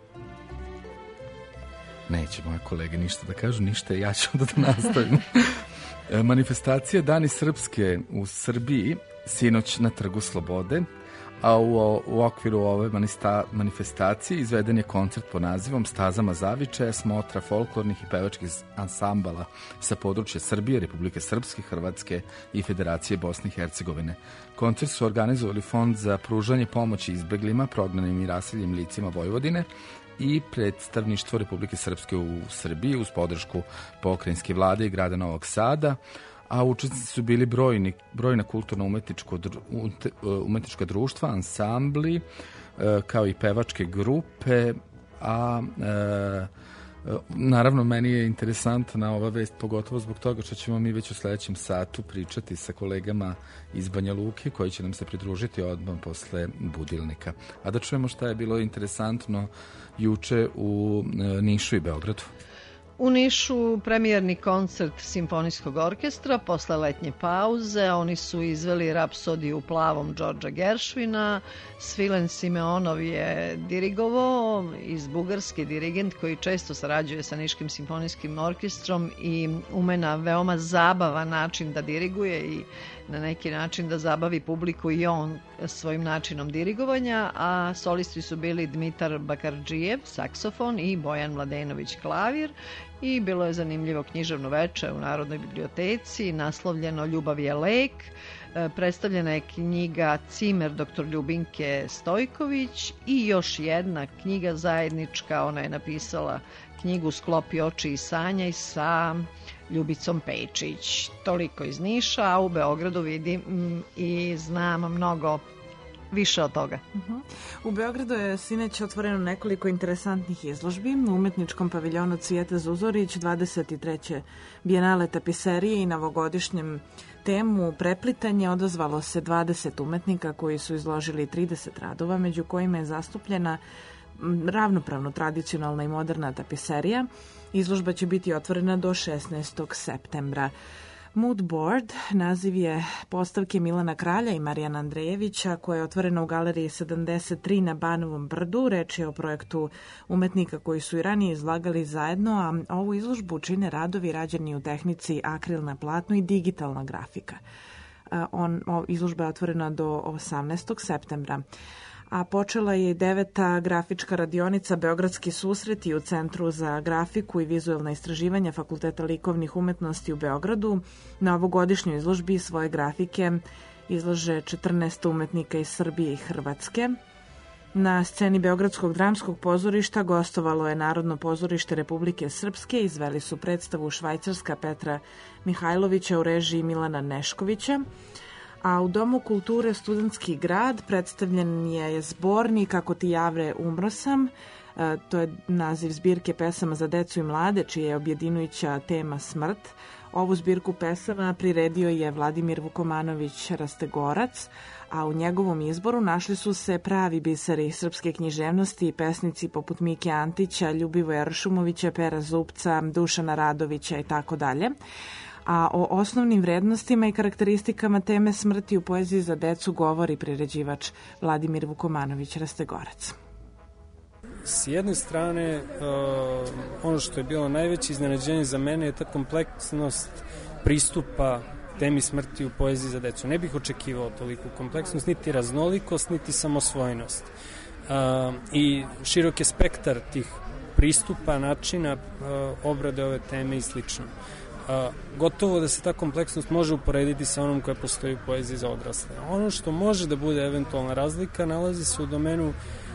Neće moje kolege ništa da kažu, ništa, ja ću da nastavim. Manifestacija Dani Srpske u Srbiji sinoć na Trgu Slobode, a u okviru ove manifestacije izveden je koncert pod nazivom Stazama zavičaja, smotra folklornih i pevačkih ansambala sa područja Srbije, Republike Srpske, Hrvatske i Federacije Bosne i Hercegovine. Koncert su organizovali Fond za pružanje pomoći izbeglima, prognanim i raseljenim licima Vojvodine i predstavništvo Republike Srpske u Srbiji uz podršku pokrajinske vlade i grada Novog Sada, a učesnici su bili brojna kulturno-umetnička društva, ansambli, kao i pevačke grupe, a naravno meni je interesantna ova vest, pogotovo zbog toga što ćemo mi već u sledećem satu pričati sa kolegama iz Banja Luke koji će nam se pridružiti odmah posle budilnika. A da čujemo šta je bilo interesantno juče u Nišu i Beogradu. U Nišu premijerni koncert simfonijskog orkestra posle letnje pauze. Oni su izveli Rapsodiju u plavom Đorđa Geršvina. Svilen Simeonov je dirigovao, iz Bugarske, dirigent koji često sarađuje sa Niškim simfonijskim orkestrom i ume na veoma zabavan način da diriguje i na neki način da zabavi publiku i on svojim načinom dirigovanja, a solisti su bili Dmitar Bakardžijev, saksofon, i Bojan Mladenović, klavir. I bilo je zanimljivo književno veče u Narodnoj biblioteci, naslovljeno Ljubav je lek. Predstavljena je knjiga Cimer dr. Ljubinke Stojković i još jedna knjiga zajednička. Ona je napisala knjigu Sklopi oči i sanjaj sa Ljubicom Pejčić. Toliko iz Niša, a u Beogradu vidim i znam mnogo više od toga. U Beogradu je sinoć otvoreno nekoliko interesantnih izložbi. U umetničkom paviljonu Cvijeta Zuzorić 23. Bijenale tapiserije i novogodišnjem temu Preplitanje odazvalo se 20 umetnika koji su izložili 30 radova, među kojima je zastupljena ravnopravno tradicionalna i moderna tapiserija. Izložba će biti otvorena do 16. septembra. Mood Board naziv je postavke Milana Kralja i Marijana Andrejevića, koja je otvorena u galeriji 73 na Banovom brdu. Reč je o projektu umetnika koji su i ranije izlagali zajedno, a ovu izložbu čine radovi rađeni u tehnici akril na platnu i digitalna grafika. Izložba je otvorena do 18. septembra. A počela je 9. grafička radionica Beogradski susreti u Centru za grafiku i vizuelna istraživanja Fakulteta likovnih umetnosti u Beogradu. Na ovogodišnjoj izložbi svoje grafike izlaže 14 umetnika iz Srbije i Hrvatske. Na sceni Beogradskog dramskog pozorišta gostovalo je Narodno pozorište Republike Srpske. Izveli su predstavu Švajcarska Petra Mihajlovića u režiji Milana Neškovića. A u Domu kulture Studentski grad predstavljen je zbornik Ako ti javre umro sam. To je naziv zbirke pesama za decu i mlade, čija je objedinujuća tema smrt. Ovu zbirku pesama priredio je Vladimir Vukomanović Rastegorac, a u njegovom izboru našli su se pravi biseri srpske književnosti i pesnici poput Mike Antića, Ljubivoja Ršumovića, Pera Zupca, Dušana Radovića i tako dalje. A o osnovnim vrednostima i karakteristikama teme smrti u poeziji za decu govori priređivač Vladimir Vukomanović Rastegorac. S jedne strane, ono što je bilo najveće iznenađenje za mene je ta kompleksnost pristupa temi smrti u poeziji za decu. Ne bih očekivao toliku kompleksnost, niti raznolikost, niti samosvojnost. I širok je spektar tih pristupa, načina obrade ove teme i slično. Gotovo da se ta kompleksnost može uporediti sa onom koja postoji u poeziji za odrasle. Ono što može da bude eventualna razlika nalazi se u domenu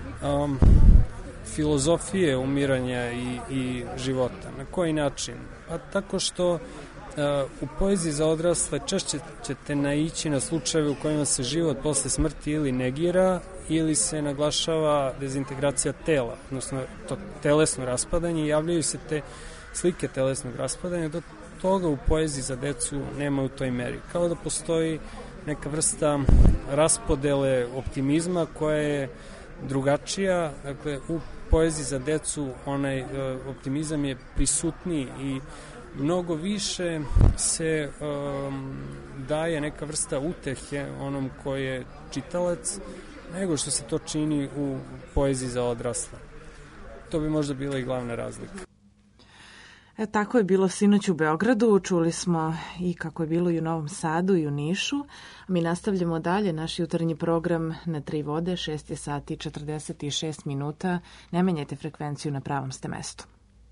filozofije umiranja i života. Na koji način? Pa tako što u poeziji za odrasle češće ćete naići na slučajeve u kojima se život posle smrti ili negira ili se naglašava dezintegracija tela, odnosno to telesno raspadanje i javljaju se te slike telesnog raspadanja. Do toga u poeziji za decu nema u toj meri. Kao da postoji neka vrsta raspodele optimizma koja je drugačija. Dakle, u poeziji za decu onaj optimizam je prisutniji i mnogo više se daje neka vrsta utehe onom ko je čitalac nego što se to čini u poeziji za odrasle. To bi možda bila i glavna razlika. Tako je bilo sinoć u Beogradu, čuli smo i kako je bilo i u Novom Sadu i u Nišu. Mi nastavljamo dalje, naš jutarnji program na 3 vode, 6 je sati 46 minuta. Ne menjajte frekvenciju, na pravom ste mestu.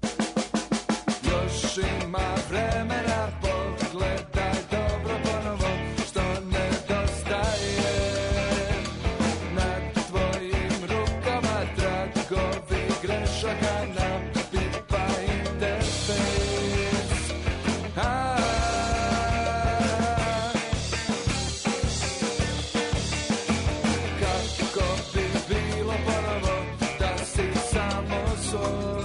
Još ima vremena, pogledaj dobro ponovo što nedostaje. Na tvojim rukama tragovi grešaka nam pipa interfejs. Kako bi bilo ponovo da si samo svoj.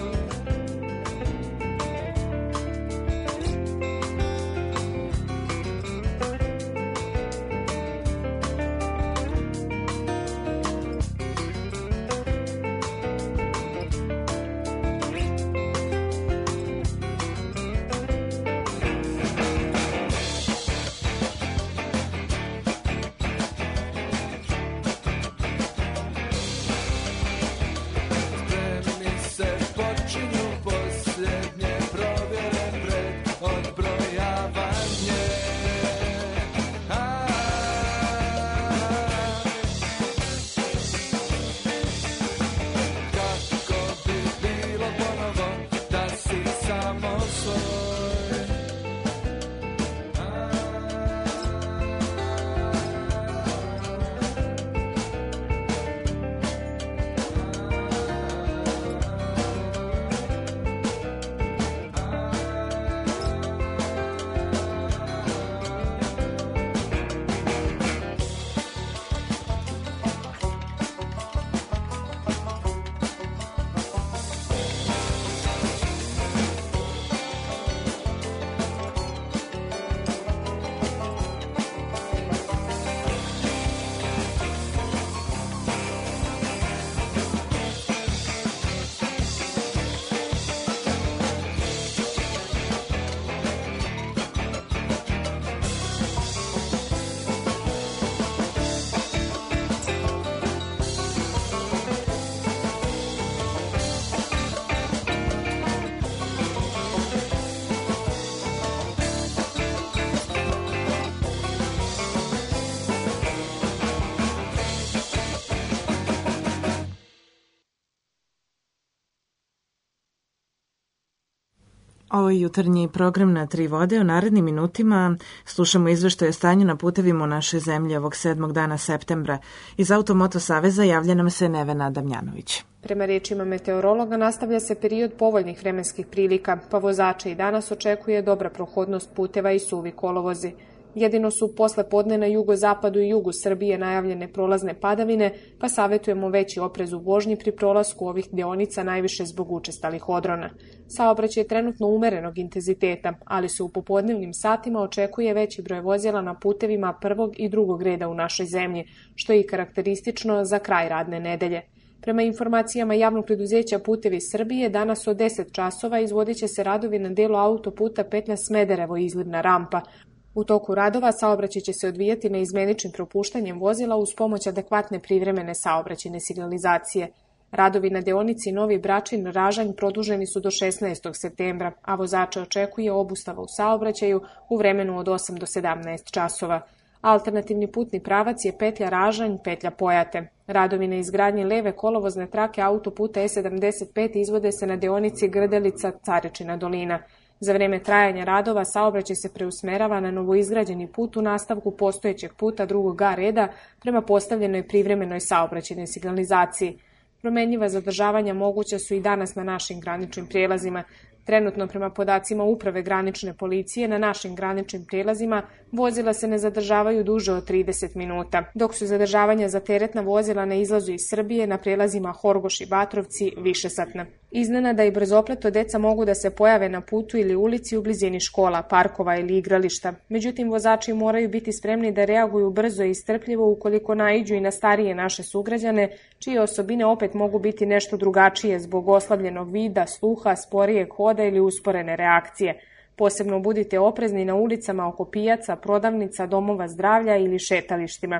Ovo je jutarnji program na 3 vode. U narednim minutima slušamo izveštaj o stanju na putevima u našoj zemlji ovog 7. dana septembra. Iz Automoto saveza javlja nam se Nevena Damjanović. Prema rečima meteorologa nastavlja se period povoljnih vremenskih prilika, pa vozače i danas očekuje dobra prohodnost puteva i suvi kolovozi. Jedino su posle podne na jugozapadu i jugu Srbije najavljene prolazne padavine, pa savjetujemo veći oprez u vožnji pri prolasku ovih deonica, najviše zbog učestalih odrona. Saobraćaj je trenutno umerenog intenziteta, ali se u popodnevnim satima očekuje veći broj vozila na putevima prvog i drugog reda u našoj zemlji, što je i karakteristično za kraj radne nedelje. Prema informacijama javnog preduzeća Putevi Srbije, danas od 10 časova izvodit će se radovi na delu autoputa petlja Smederevo-Izlivna rampa. U toku radova saobraćaj će se odvijati neizmeničnim propuštanjem vozila uz pomoć adekvatne privremene saobraćajne signalizacije. Radovi na deonici Novi Bračin-Ražanj produženi su do 16. septembra, a vozače očekuje obustava u saobraćaju u vremenu od 8 do 17 časova. Alternativni putni pravac je petlja Ražanj, petlja Pojate. Radovi na izgradnji leve kolovozne trake autoputa E75 izvode se na deonici Grdelica-Carečina dolina. Za vreme trajanja radova saobraćaj se preusmerava na novoizgrađeni put u nastavku postojećeg puta drugog A reda prema postavljenoj privremenoj saobraćajnoj signalizaciji. Promenljiva zadržavanja moguća su i danas na našim graničnim prijelazima. Trenutno, prema podacima Uprave granične policije, na našim graničnim prijelazima vozila se ne zadržavaju duže od 30 minuta, dok su zadržavanja za teretna vozila na izlazu iz Srbije na prijelazima Horgoš i Batrovci višesatna. Iznenada i brzopleto deca mogu da se pojave na putu ili ulici u blizini škola, parkova ili igrališta. Međutim, vozači moraju biti spremni da reaguju brzo i strpljivo ukoliko naiđu i na starije naše sugrađane, čije osobine opet mogu biti nešto drugačije zbog oslabljenog vida, sluha, sporijeg hoda ili usporene reakcije. Posebno budite oprezni na ulicama oko pijaca, prodavnica, domova zdravlja ili šetalištima.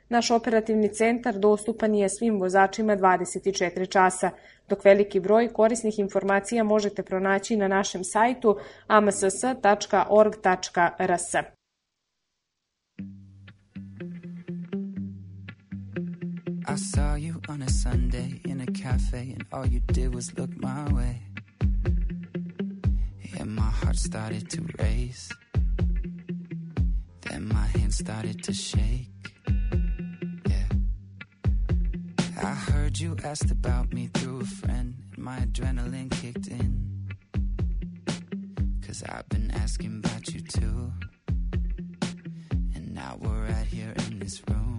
Naš operativni centar dostupan je svim vozačima 24 časa, dok veliki broj korisnih informacija možete pronaći na našem sajtu amss.org.rs. I saw you on a Sunday in a cafe and all you did was look my way. And my heart started to race. Then my hands started to shake. Yeah. I heard you asked about me through a friend and my adrenaline kicked in. 'Cause I've been asking about you too. And now we're right here in this room.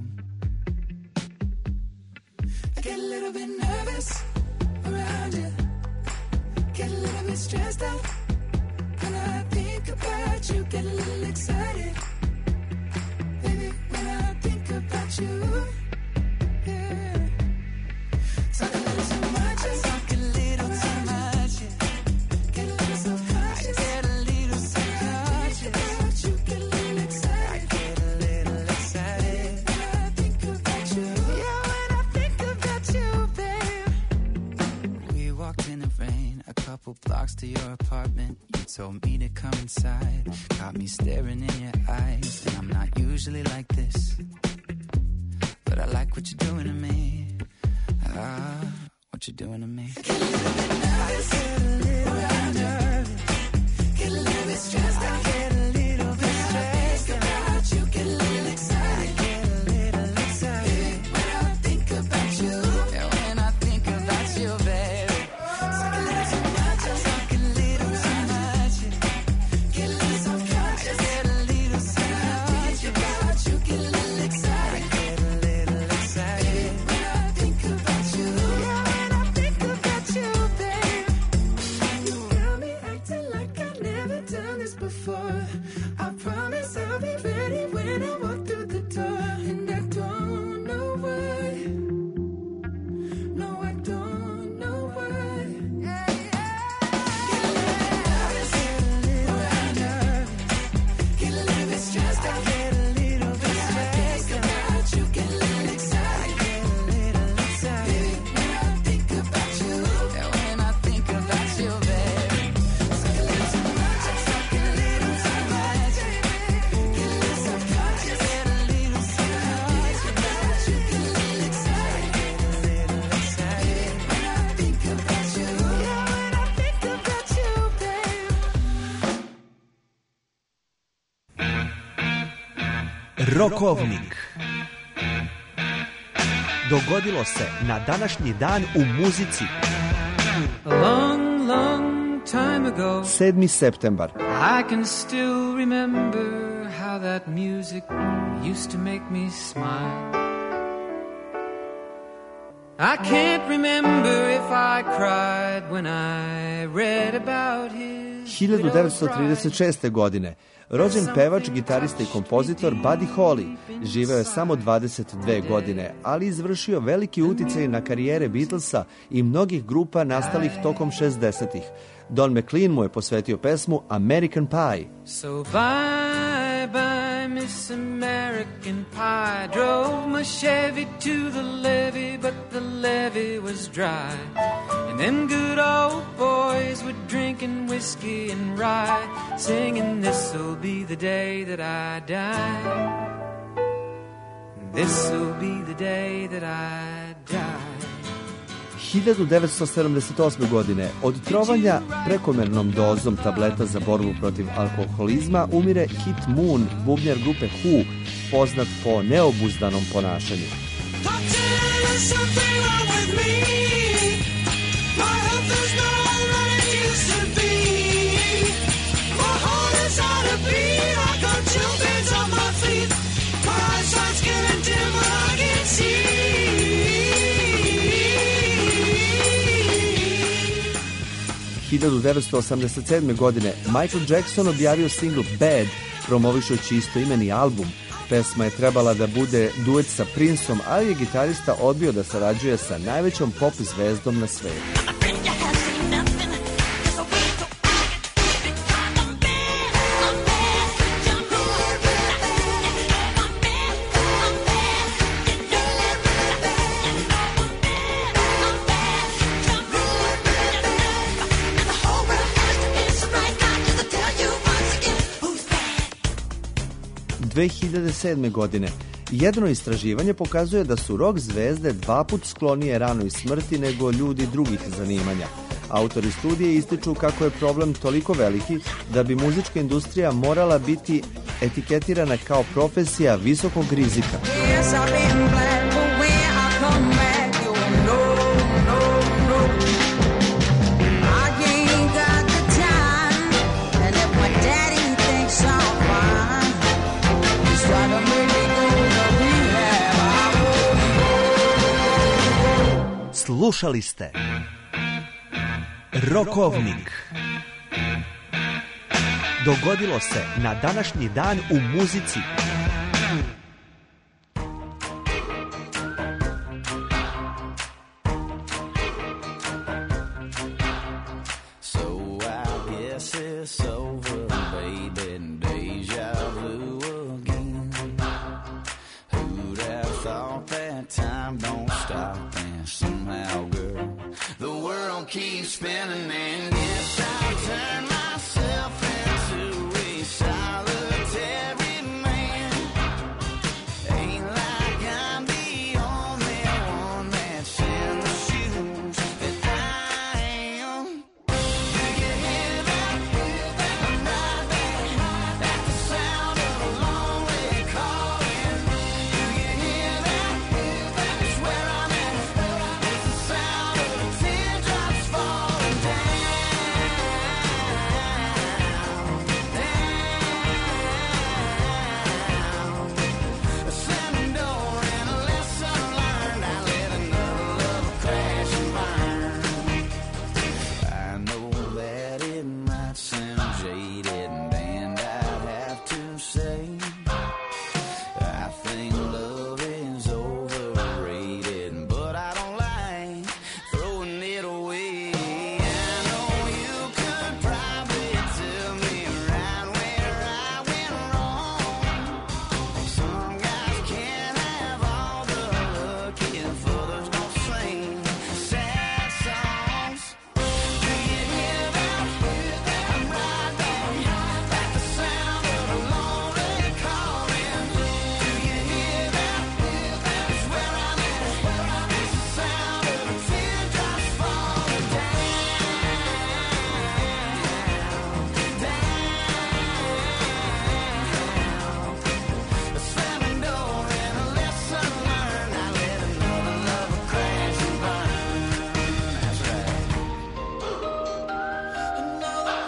I get a little bit nervous around you. Get a little bit stressed out when I think about you. Get a little excited, baby, when I think about you. Yeah. Talk a little too much. Talk a little too much. Get a little self-conscious. I get a little self-conscious. You get a little excited. I get a little excited when I think about you. Yeah, when I think about you, babe. We walked in the rain, a couple blocks to your apartment. You told me to come inside. Got me staring in your eyes. And I'm not usually like this, but I like what you're doing to me. What you're doing to me. Get a little bit nervous, get a little nervous, get a little bit stressed out, get a little bit stressed about you, get a little excited, get a little excited when I think about you. Yeah, when I think about you, baby. Talk a little too much, talk a little too much, get a little self-conscious, get a little self-conscious about you, get a little excited, get a little excited when I think about you. Yeah, when I think about you, babe. You got me acting like I've never done this before. I promise I'll be ready when I walk through the door. And I don't know why. No, I don't know why. Yeah, yeah. Get a little bit nervous, get a little nervous, get a little bit stressed out, get a little bit stressed about you, get a little excited, get a little excited when I think about you. Yeah, when I think about you, baby. Talk a little too much, talk a little too much, get a little self-conscious, get a little self-conscious about you, get a little excited, get a little excited when I think about you. Yeah, when I think about you, babe. Rokovnik. Dogodilo se na današnji dan u muzici. A long, long time ago, 7. septembar. I can still remember how that music used to make me smile. I can't remember if I cried when I read about his 1936. godine. Rođen pevač, gitarista i kompozitor Buddy Holly. Živeo je samo 22 godine, ali izvršio veliki uticaj na karijere Beatlesa i mnogih grupa nastalih tokom 60-ih. Don McLean mu je posvetio pesmu American Pie. So bye bye Miss American Pie. Drove my Chevy to the levee, but the levee was dry. And them good old boys were drinking whiskey and rye, singing this'll be the day that I die. This'll be the day that I die. 1978. godine od trovanja prekomernom dozom tableta za borbu protiv alkoholizma umire Keith Moon, bubnjar grupe Who, poznat po neobuzdanom ponašanju. – 1987. godine Michael Jackson objavio singl Bad, promovišući istoimeni album. Pesma je trebala da bude duet sa Princeom, ali je gitarista odbio da sarađuje sa najvećom pop zvezdom na svetu. 2007. godine. Jedno istraživanje pokazuje da su rock zvezde 2 puta sklonije ranoj smrti nego ljudi drugih zanimanja. Autori studije ističu kako je problem toliko veliki da bi muzička industrija morala biti etiketirana kao profesija visokog rizika. Slušali ste Rokovnik. Dogodilo se na današnji dan u muzici. Keep spinning and yes, I'll turn myself into a solitary man. Ain't like I'm the only one that's in the shoes that I am. Do you hear that? I'm right there at the sound of a lonely calling. Do you hear that? It's where I'm at. It's the sound of a teardrop falling down, a slamming door and a lesson learned. I let another love crash and burn. I know that it might sound jaded, and I'd have to say I think love is overrated, but I don't like throwing it away. I know you could probably tell me right where I went wrong. Some guys can't have all the luck if others don't sing sad songs. Do you hear that? I'm right there at the sound of a lonely calling. Do you hear that? It's where I'm at. It's the sound of a teardrops falling down, a slamming door and a lesson learned. I let another lover crash and burn. That's right. Another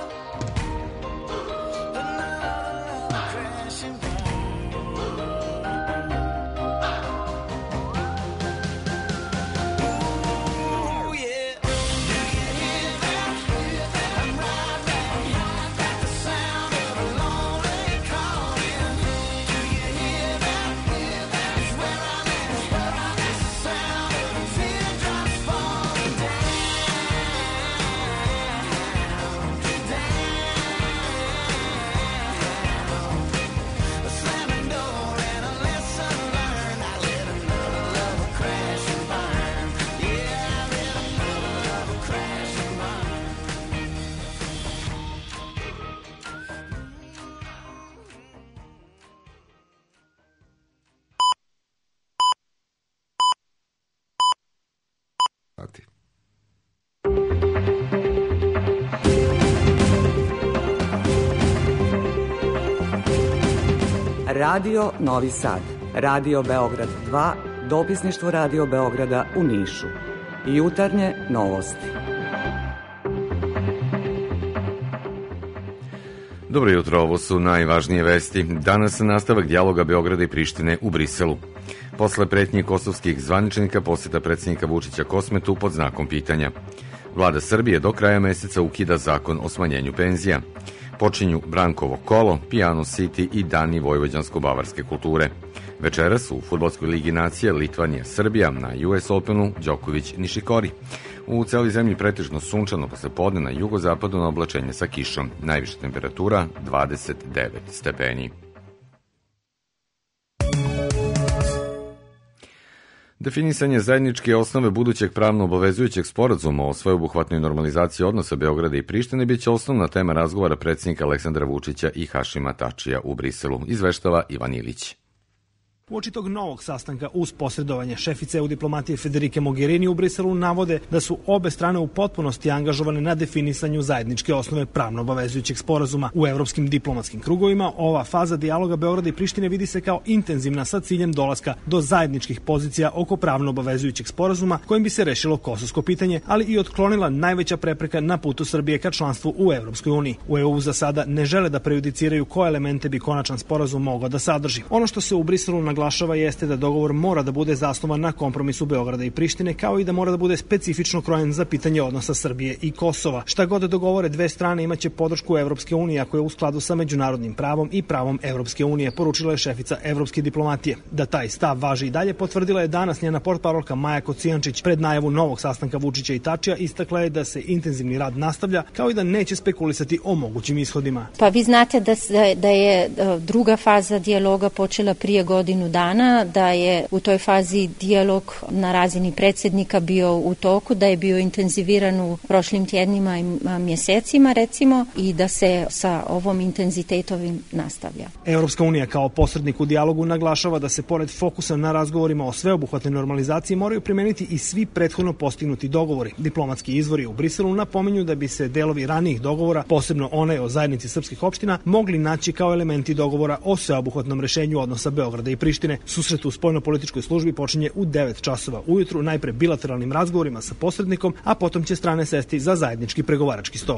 lover crash and burn. Ooh, yeah. Do you hear that? I'm right there at the sound of a lonely calling. Do you hear that? It's where I'm at. It's the sound of a teardrops falling down, a slamming door and a lesson learned. I let another lover crash and burn. Yeah, I let another lover crash and burn. Radio Novi Sad, Radio Beograd 2, dopisništvo Radio Beograda u Nišu. Jutarnje novosti. Dobro jutro, ovo su najvažnije vesti. Danas nastavak dijaloga Beograda i Prištine u Briselu. Posle pretnji kosovskih zvaničnika posjeta predsjednika Vučića Kosmetu pod znakom pitanja. Vlada Srbije do kraja meseca ukida zakon o smanjenju penzija. Počinju Brankovo kolo, Piano City i Dani vojvođansko-bavarske kulture. Večeras u fudbalskoj ligi nacije Litvanija-Srbija, na US Openu Đoković Nišikori. U celoj zemlji pretežno sunčano posle podne, na jugozapadu na oblačenje sa kišom. Najviša temperatura 29 stepeni. Definisanje zajedničke osnove budućeg pravno obavezujućeg sporazuma o sveobuhvatnoj normalizaciji odnosa Beograda i Prištine biće osnovna tema razgovora predsjednika Aleksandra Vučića i Hašima Tačija u Briselu, izveštava Ivan Ilić. Uoči tog novog sastanka uz posredovanje šefice EU diplomatije Federike Mogherini u Briselu navode da su obe strane u potpunosti angažovane na definisanju zajedničke osnove pravno obavezujućeg sporazuma. U evropskim diplomatskim krugovima ova faza dijaloga Beograda i Prištine vidi se kao intenzivna sa ciljem dolaska do zajedničkih pozicija oko pravno obavezujućeg sporazuma kojim bi se rešilo kosovsko pitanje, ali i otklonila najveća prepreka na putu Srbije ka članstvu u Evropskoj uniji. U EU za sada ne žele da prejudiciraju koje elemente bi konačan sporazum mogao da sadrži. Ono što se u Briselu naglašava jeste da dogovor mora da bude zasnovan na kompromisu Beograda i Prištine, kao i da mora da bude specifično krojen za pitanje odnosa Srbije i Kosova. Šta god dogovore dve strane imaće podršku Evropske unije ako je u skladu sa međunarodnim pravom i pravom Evropske unije, poručila je šefica evropske diplomatije. Da taj stav važi i dalje potvrdila je danas njena portparolka Maja Kocijančić. Pred najavu novog sastanka Vučića i Tačija istakla je da se intenzivni rad nastavlja, kao i da neće spekulisati o mogućim ishodima. Pa vi znate da je druga faza dijaloga počela prije godinu dana, da je u toj fazi dijalog na razini predsjednika bio u toku, da je bio intenziviran u prošlim tjednima i mjesecima recimo i da se sa ovom intenzitetom nastavlja. Evropska unija kao posrednik u dijalogu naglašava da se pored fokusa na razgovorima o sveobuhvatnoj normalizaciji moraju primeniti i svi prethodno postignuti dogovori. Diplomatski izvori u Briselu napominju da bi se delovi ranijih dogovora, posebno one o zajednici srpskih opština, mogli naći kao elementi dogovora o sveobuhvatnom rešenju odnosa Beograda i Prištine. Susret u spoljnopolitičkoj službi počinje u 9 časova ujutru, najpre bilateralnim razgovorima sa posrednikom, a potom će strane sesti za zajednički pregovarački sto.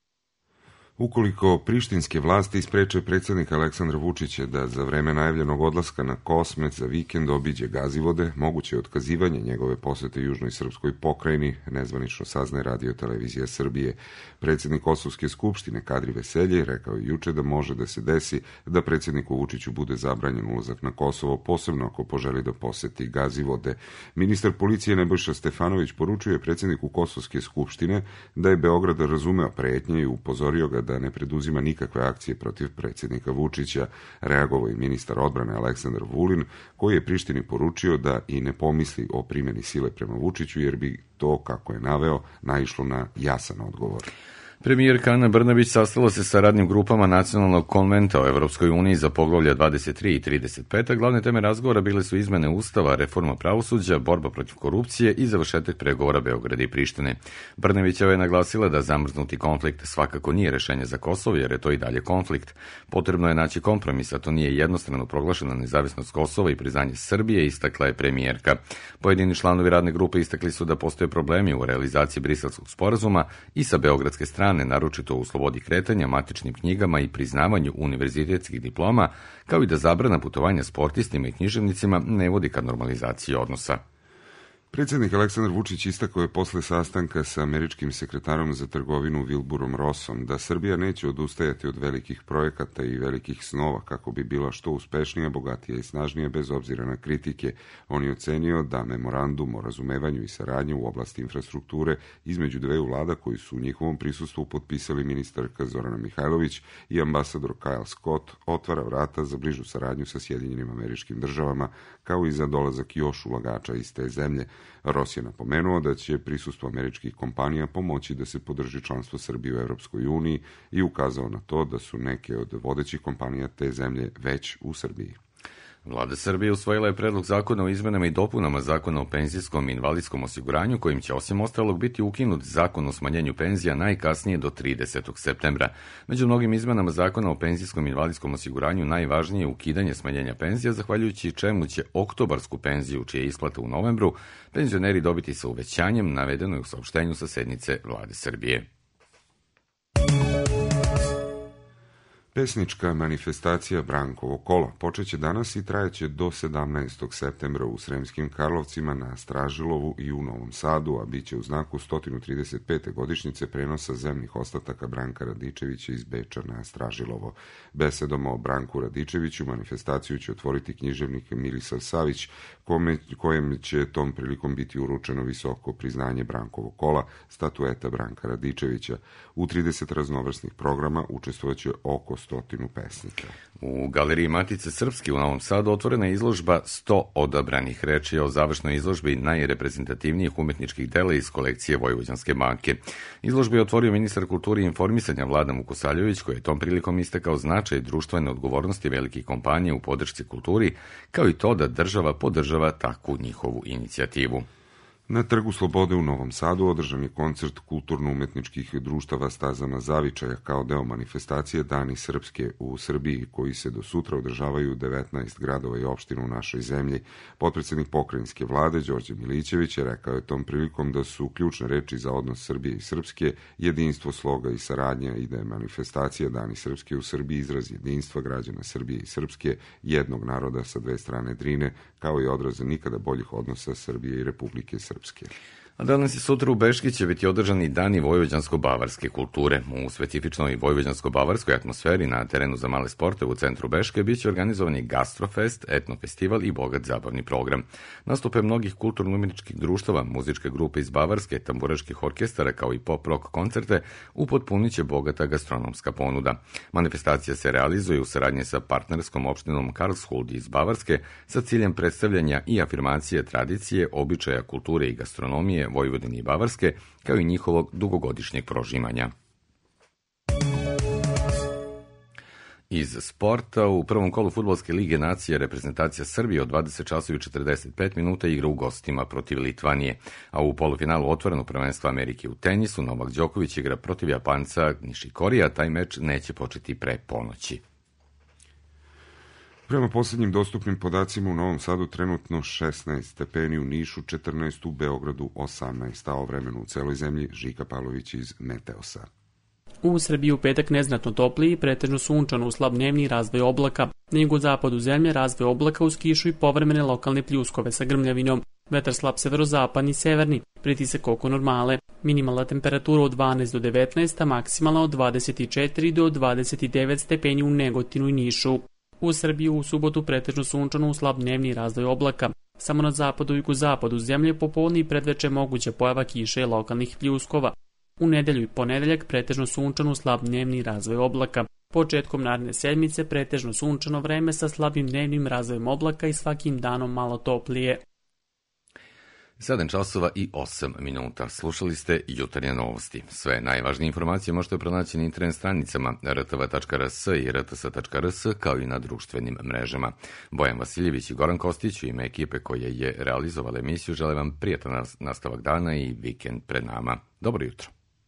Ukoliko prištinske vlasti ispreče predsjednika Aleksandra Vučića da za vreme najavljenog odlaska na Kosmet za vikend obiđe Gazivode, moguće je otkazivanje njegove posete južnoj srpskoj pokrajini, nezvanično saznaje Radio Televizija Srbije. Predsjednik Kosovske skupštine Kadri Veselje rekao je juče da može da se desi da predsjedniku Vučiću bude zabranjen ulazak na Kosovo, posebno ako poželi da poseti Gazivode. Ministar policije Nebojša Stefanović poručuje predsjedniku Kosovske skupštine da je Beograd razumeo pretnje i upozorio ga da ne preduzima nikakve akcije protiv predsjednika Vučića. Reagovao je ministar odbrane Aleksandar Vulin, koji je Prištini poručio da i ne pomisli o primjeni sile prema Vučiću, jer bi to, kako je naveo, naišlo na jasan odgovor. Premijerka Ana Brnabić sastala se sa radnim grupama Nacionalnog konventa o Evropskoj uniji za poglavlja 23 i 35. Glavne teme razgovora bile su izmene Ustava, reforma pravosuđa, borba protiv korupcije i završetak pregovora Beograda i Prištine. Brnabićeva je naglasila da zamrznuti konflikt svakako nije rešenje za Kosovo, jer je to i dalje konflikt. Potrebno je naći kompromis, a to nije jednostrano proglašena nezavisnost Kosova i priznanje Srbije, istakla je premijerka. Pojedini članovi radne grupe istakli su da postoje problemi u realizaciji Briselskog sporazuma i sa beogradske strane, naročito u slobodi kretanja, matičnim knjigama i priznavanju univerzitetskih diploma, kao i da zabrana putovanja sportistima i književnicima ne vodi ka normalizaciji odnosa. Predsjednik Aleksandar Vučić istakao je posle sastanka sa američkim sekretarom za trgovinu Wilburom Rossom da Srbija neće odustajati od velikih projekata i velikih snova kako bi bila što uspešnija, bogatija i snažnija bez obzira na kritike. On je ocenio da memorandum o razumevanju i saradnji u oblasti infrastrukture između dveju vlada koji su u njihovom prisustvu potpisali ministarka Zorana Mihajlović i ambasador Kyle Scott otvara vrata za bližu saradnju sa Sjedinjenim Američkim Državama, kao i za dolazak još ulagača iz te zemlje. Ross je napomenuo da će prisustvo američkih kompanija pomoći da se podrži članstvo Srbije u Evropskoj uniji i ukazao na to da su neke od vodećih kompanija te zemlje već u Srbiji. Vlada Srbije usvojila je predlog zakona o izmenama i dopunama Zakona o penzijskom i invalidskom osiguranju, kojim će osim ostalog biti ukinut Zakon o smanjenju penzija najkasnije do 30. septembra. Među mnogim izmenama Zakona o penzijskom i invalidskom osiguranju najvažnije je ukidanje smanjenja penzija, zahvaljujući čemu će oktobarsku penziju, čija je isplata u novembru, penzioneri dobiti sa uvećanjem, navedeno je u saopštenju sa sednice Vlade Srbije. Pesnička manifestacija Brankovo kolo počeće danas i trajeće do 17. septembra u Sremskim Karlovcima, na Stražilovu i u Novom Sadu, a bit će u znaku 135. godišnjice prenosa zemnih ostataka Branka Radičevića iz Beča na Stražilovo. Besedom o Branku Radičeviću manifestaciju će otvoriti književnik Milisav Savić, kojem će tom prilikom biti uručeno visoko priznanje Brankovog kola, statueta Branka Radičevića. U 30 raznovrsnih programa učestvovaće oko 100 pesnika. U Galeriji Matice Srpske u Novom Sadu otvorena je izložba 100 odabranih. Reč je o završnoj izložbi najreprezentativnijih umetničkih dela iz kolekcije Vojvođanske banke. Izložbu je otvorio ministar kulture i informisanja Vladan Vukosaljević, koji je tom prilikom istakao značaj društvene odgovornosti velikih kompanija u podršci kulturi, kao i to da država podržava takvu njihovu inicijativu. Na Trgu Slobode u Novom Sadu održan je koncert kulturno-umetničkih društava Stazama zavičaja kao deo manifestacije Dani Srpske u Srbiji, koji se do sutra održavaju u 19 gradova i opština u našoj zemlji. Potpredsednik pokrajinske vlade Đorđe Milićević je rekao je tom prilikom da su ključne reči za odnos Srbije i Srpske jedinstvo, sloga i saradnja i da je manifestacija Dani Srpske u Srbiji izraz jedinstva građana Srbije i Srpske, jednog naroda sa dve strane Drine, kao i odraz nikada boljih odnosa Srbije i Republike Srpske. A danas i sutra u Beški će biti održani dani vojvođansko-bavarske kulture. U specifičnoj vojvođansko-bavarskoj atmosferi na terenu za male sportove u centru Beške biće organizovani gastrofest, etnofestival i bogat zabavni program. Nastupe mnogih kulturno-umetničkih društava, muzičke grupe iz Bavarske, tamburaških orkestara kao i pop-rock koncerte upotpunit će bogata gastronomska ponuda. Manifestacija se realizuje u saradnji sa partnerskom opštinom Karlshuld iz Bavarske sa ciljem predstavljanja i afirmacije tradicije, običaja, kulture i gastronomije Vojvodine i Bavarske, kao i njihovog dugogodišnjeg prožimanja. Iz sporta, u prvom kolu Fudbalske lige nacije reprezentacija Srbije od 20 časova i 45 minuta igra u gostima protiv Litvanije, a u polufinalu otvorenog prvenstva Amerike u tenisu Novak Đoković igra protiv Japanca Nišikorija, taj meč neće početi pre ponoći. Prema posljednjim dostupnim podacima u Novom Sadu trenutno 16 stepeni, u Nišu 14, u Beogradu 18, a o vremenu u celoj zemlji Žika Pavlović iz Meteosa. U Srbiji u petak neznatno topliji, pretežno sunčano uz slab dnevni razvoj oblaka. Na jugozapadu zemlje razvoj oblaka uz kišu i povremene lokalne pljuskove sa grmljavinom. Vetar slab severozapadni i severni, pritisak oko normale. Minimalna temperatura od 12 do 19, a maksimalna od 24 do 29 stepeni u Negotinu i Nišu. U Srbiji u subotu pretežno sunčano uz slab dnevni razvoj oblaka. Samo na zapadu i jugozapadu zemlje popodne i predveče moguća pojava kiše i lokalnih pljuskova. U nedelju i ponedeljak pretežno sunčano uz slab dnevni razvoj oblaka. Početkom naredne sedmice pretežno sunčano vreme sa slabim dnevnim razvojem oblaka i svakim danom malo toplije. 7 časova i 8 minuta. Slušali ste jutarnje novosti. Sve najvažnije informacije možete pronaći na internet stranicama rtv.rs i rts.rs, kao i na društvenim mrežama. Bojan Vasiljević i Goran Kostić u ime ekipe koje je realizovala emisiju žele vam prijatan nastavak dana i vikend pred nama. Dobro jutro.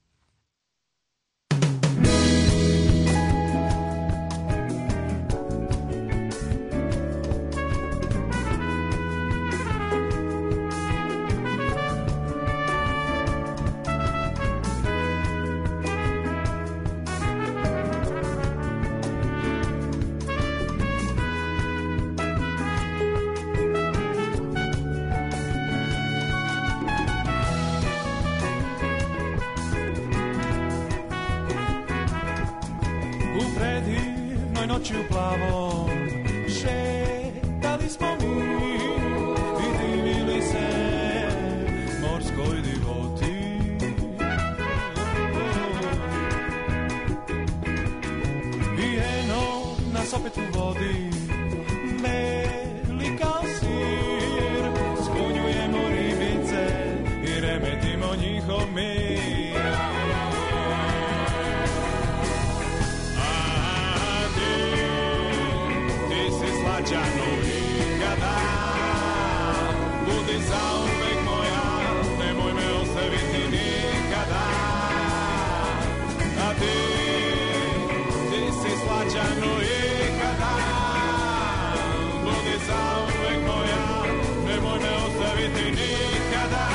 Noći u plavom šetali smo mi i divili se morskoj divoti. I eno nas opet uvodi beli kao sir, skunjujemo ribice i remetimo njihov mir. Slađano nikada, budi zauvek moja, nemoj me ostaviti nikada. A ti si slađano nikada, budi zauvek moja, nemoj me ostaviti nikada.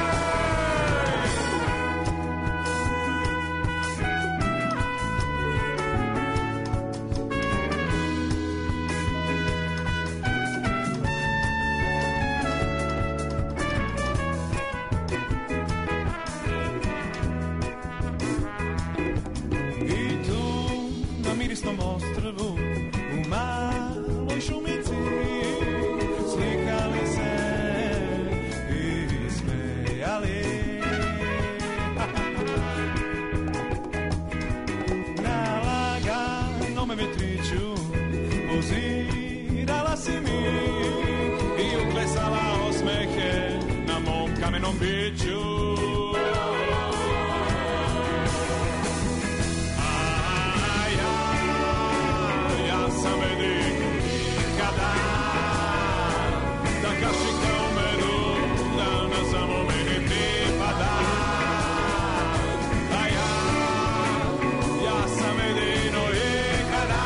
Mirisnom ostrvu u maloj šumici slikali se biću. A ja sam vedik nikada da kašika umeru, da na samo meni pripada. A ja sam jedino ikada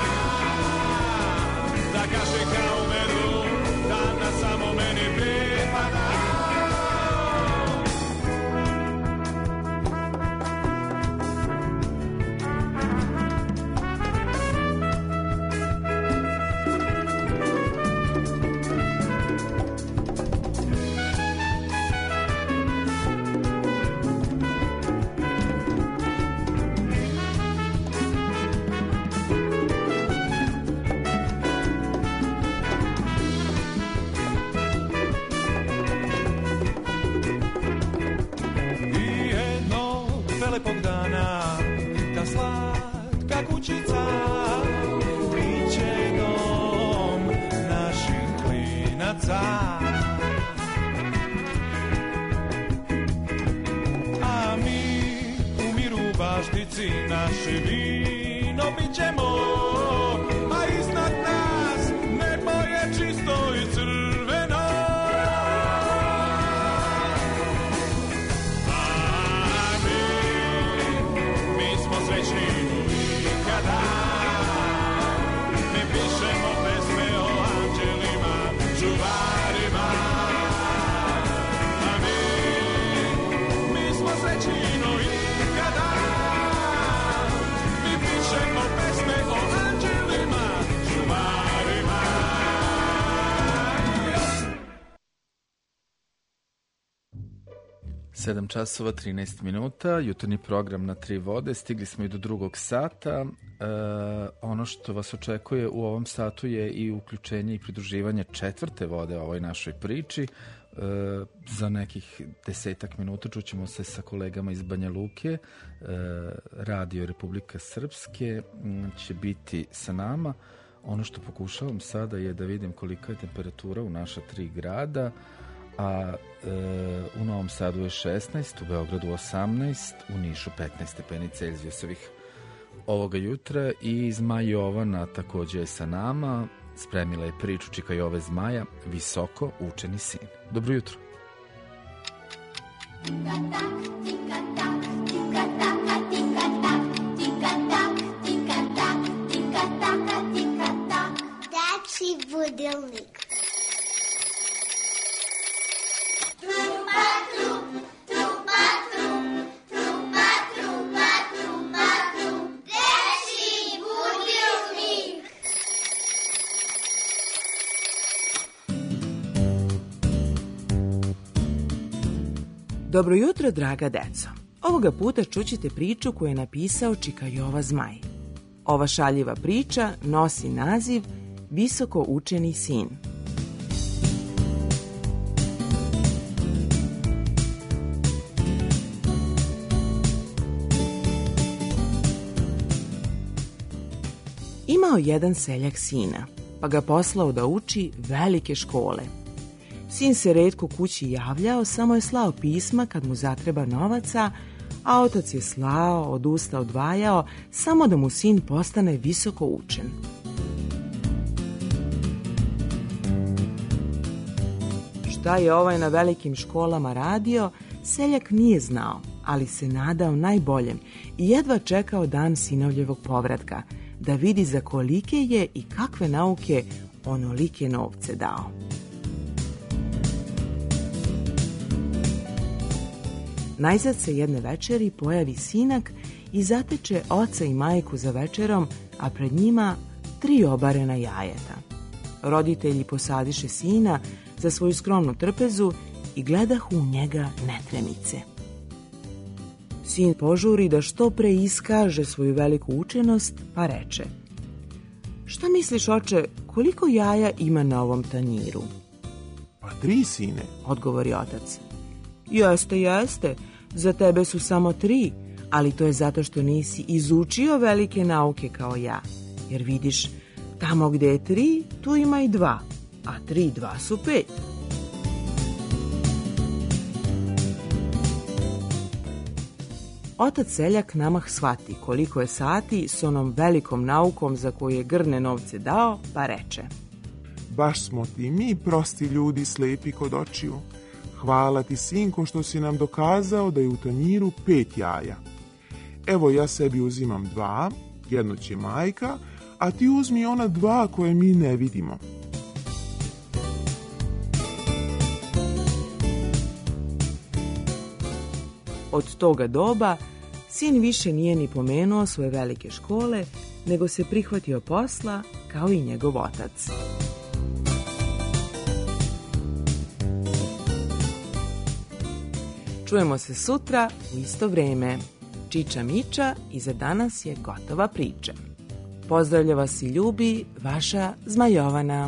da kašika umeru, da na samo meni pripada. I jednog velepog dana ta slatka kućica biće dom naših klinaca. A mi u miru u baštici naše vino pićemo, a iznad nas nebo je čisto i crveno. Mi smo srećni ikada, mi pišemo pesme o anđelima, čuvarima. A mi smo srećni ikada, mi pišemo pesme o anđelima, čuvarima. 7 časova 13 minuta, jutarnji program na 3 vode, stigli smo i do drugog sata. Ono što vas očekuje u ovom satu je i uključenje i pridruživanje četvrte vode ovoj našoj priči. Za nekih 10 minuta čućemo se sa kolegama iz Banja Luke. Radio Republika Srpske će biti sa nama. Ono što pokušavam sada je da vidim kolika je temperatura u naša 3 grada, a u Novom Sadu je 16, u Beogradu 18, u Nišu 15 stepeni Celzijusovih ovoga jutra. I Zmaj Jovana također je sa nama, spremila je priču Čika Jove Zmaja, Visoko učeni sin. Dobro jutro. Dečji budilnik. Dobro jutro, draga deco. Ovoga puta čućete priču koju je napisao Čika Jova Zmaj. Ova šaljiva priča nosi naziv Visoko učeni sin. Imao jedan seljak sina, pa ga poslao da uči velike škole. Sin se retko kući javljao, samo je slao pisma kad mu zatreba novaca, a otac je slao, od usta odvajao, samo da mu sin postane visoko učen. Šta je ovaj na velikim školama radio, seljak nije znao, ali se nadao najboljem i jedva čekao dan sinovljevog povratka, da vidi za kolike je i kakve nauke onolike novce dao. Najzad se jedne večeri pojavi sinak i zateče oca i majku za večerom, a pred njima 3 obarena jajeta. Roditelji posadiše sina za svoju skromnu trpezu i gledahu u njega netremice. Sin požuri da što pre iskaže svoju veliku učenost, pa reče: "Šta misliš, oče, koliko jaja ima na ovom tanjiru?" "Pa 3, sine," odgovori otac. Jeste, za tebe su samo 3, ali to je zato što nisi izučio velike nauke kao ja. Jer vidiš, tamo gde je 3, tu ima i 2, a 3 2 su 5. Otac seljak namah shvati koliko je sati s onom velikom naukom za koju je grne novce dao, pa reče: Baš smo ti mi prosti ljudi slepi kod očiju. Hvala ti, sinko, što si nam dokazao da je u tanjiru 5 jaja. Evo, ja sebi uzimam 2, jedno će majka, a ti uzmi ona 2 koje mi ne vidimo. Od toga doba sin više nije ni pomenuo svoje velike škole, nego se prihvatio posla kao i njegov otac. Čujemo se sutra u isto vreme. Čiča Miča i za danas je gotova priča. Pozdravlja vas i ljubi vaša Zmajovana.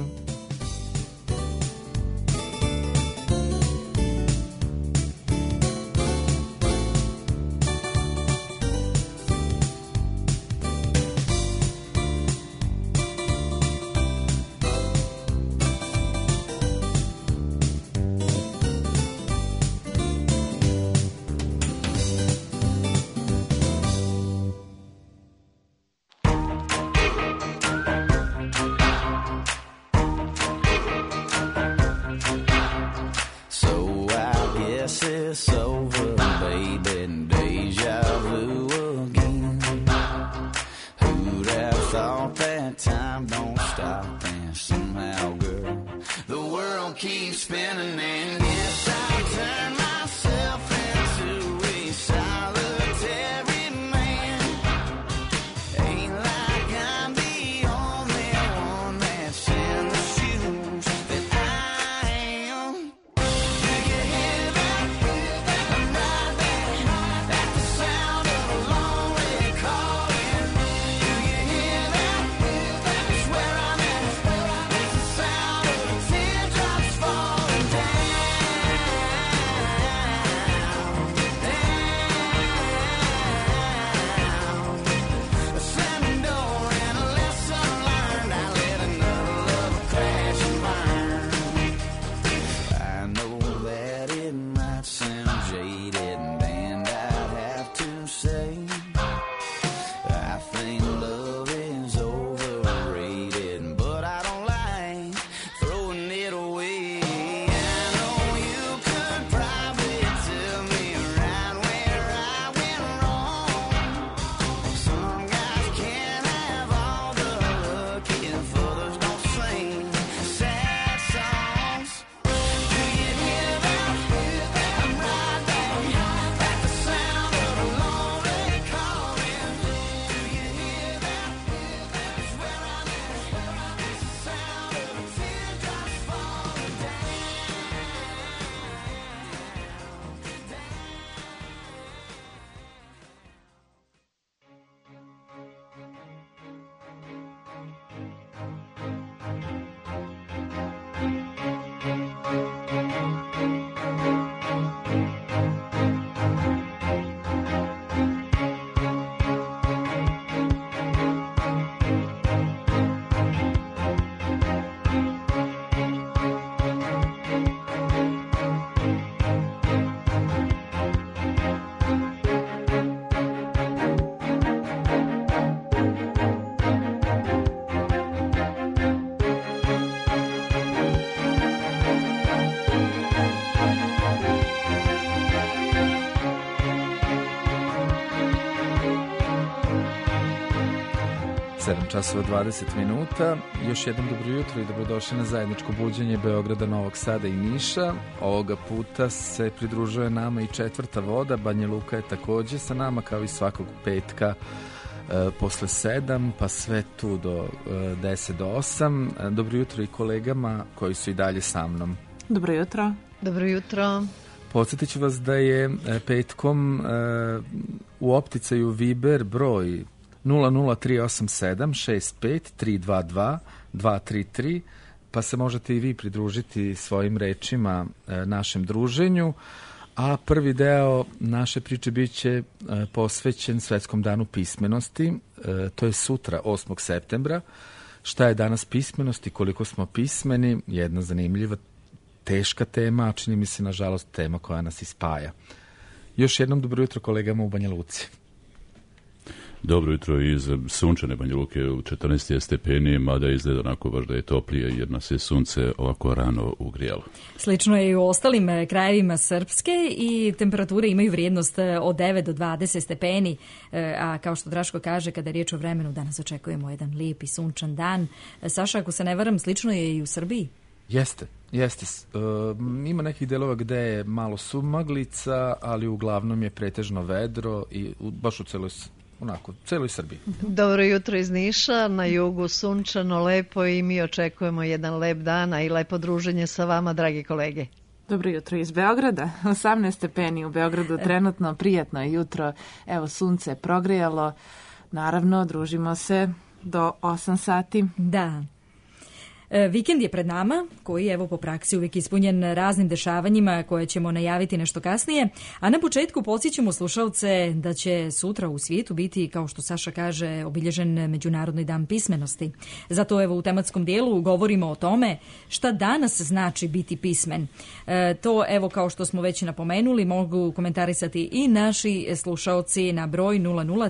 Časova 20 minuta. Još jednom dobro jutro i dobrodošli na zajedničko buđenje Beograda, Novog Sada i Niša. Ovoga puta se pridružuje nama i Četvrta voda. Banja Luka je takođe sa nama kao i svakog petka posle 7 pa sve tu do 10 do 8. Dobro jutro i kolegama koji su i dalje sa mnom. Dobro jutro. Dobro jutro. Podsjetit ću vas da je petkom u opticaju Viber broj 00387-65-322-233, pa se možete i vi pridružiti svojim rečima našem druženju. A prvi deo naše priče bit će posvećen Svetskom danu pismenosti. To je sutra, 8. septembra. Šta je danas pismenost i koliko smo pismeni? Jedna zanimljiva, teška tema, a čini mi se, nažalost, tema koja nas ispaja. Još jednom dobro jutro kolegama u Banja Luci. Dobro jutro iz sunčane Banja Luke u 14 stepeni, mada izgleda onako baš da je toplije jer nas je sunce ovako rano ugrijalo. Slično je i u ostalim krajevima Srpske i temperature imaju vrijednost od 9 do 20 stepeni, a kao što Draško kaže, kada je riječ o vremenu, danas očekujemo jedan lijep i sunčan dan. Saša, ako se ne varam, slično je i u Srbiji? Jeste. Ima nekih delova gde je malo sumaglica, ali uglavnom je pretežno vedro i baš u celoj Srbiji. Dobro jutro iz Niša, na jugu sunčano, lepo i mi očekujemo jedan lep dan, a i lepo druženje sa vama, dragi kolege. Dobro jutro iz Beograda, 18 stepeni u Beogradu, trenutno prijatno je jutro, evo sunce je progrejalo, naravno družimo se do 8 sati. Da. Vikend je pred nama, koji evo po praksi uvijek ispunjen raznim dešavanjima koje ćemo najaviti nešto kasnije, a na početku podsjećamo slušalce da će sutra u svijetu biti, kao što Saša kaže, obilježen Međunarodni dan pismenosti. Zato evo u tematskom dijelu govorimo o tome šta danas znači biti pismen. To evo kao što smo već napomenuli mogu komentarisati i naši slušalci na broj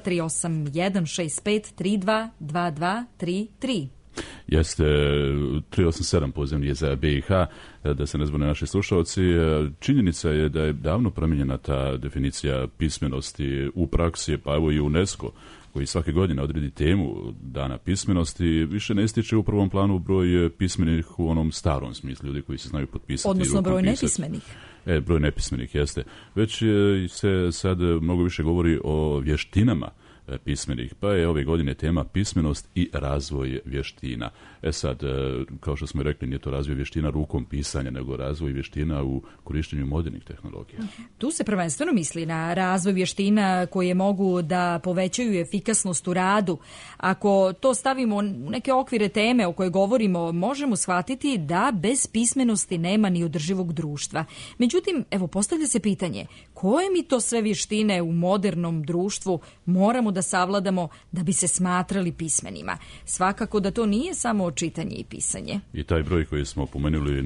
0038165322233. Jeste 387 pozivni je za BiH, da se ne zbune naši slušalci. Činjenica je da je davno promijenjena ta definicija pismenosti u praksi, pa evo i UNESCO, koji svake godine odredi temu dana pismenosti, više ne ističe u prvom planu broj pismenih u onom starom smislu, ljudi koji se znaju potpisati. Odnosno broj nepismenih. Broj nepismenih, jeste. Već se sad mnogo više govori o vještinama pismenih, pa je ove godine tema pismenost i razvoj vještina. Sad, kao što smo rekli, nije to razvoj vještina rukom pisanja, nego razvoj vještina u korištenju modernih tehnologija. Tu se prvenstveno misli na razvoj vještina koje mogu da povećaju efikasnost u radu. Ako to stavimo u neke okvire teme o kojoj govorimo, možemo shvatiti da bez pismenosti nema ni održivog društva. Međutim, evo, postavlja se pitanje, koje mi to sve vještine u modernom društvu moramo da savladamo da bi se smatrali pismenima? Svakako da to nije samo čitanje i pisanje. I taj broj koji smo pomenuli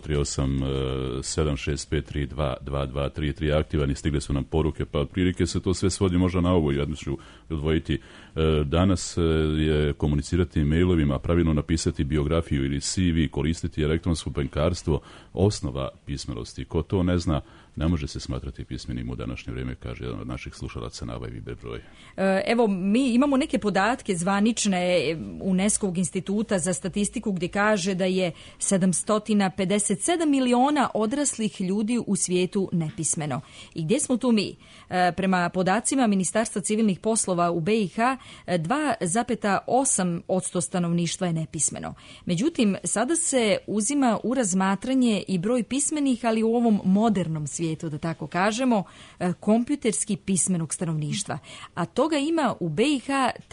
003876532233 aktivan i stigle su nam poruke, pa otprilike se to sve svodi možda na ovo, jedno ću odvojiti. Danas je komunicirati mailovima, pravilno napisati biografiju ili CV, koristiti elektronsko bankarstvo, osnova pismenosti. Ko to ne zna, ne može se smatrati pismenim u današnje vrijeme, kaže jedan od naših slušalaca na ovaj Viber broj. Evo, mi imamo neke podatke zvanične UNESCO-vog instituta za statistiku gdje kaže da je 757 miliona odraslih ljudi u svijetu nepismeno. I gdje smo tu mi? Prema podacima Ministarstva civilnih poslova u BiH, 2,8% stanovništva je nepismeno. Međutim, sada se uzima u razmatranje i broj pismenih, ali u ovom modernom svijetu, da tako kažemo, kompjuterski pismenog stanovništva. A toga ima u BiH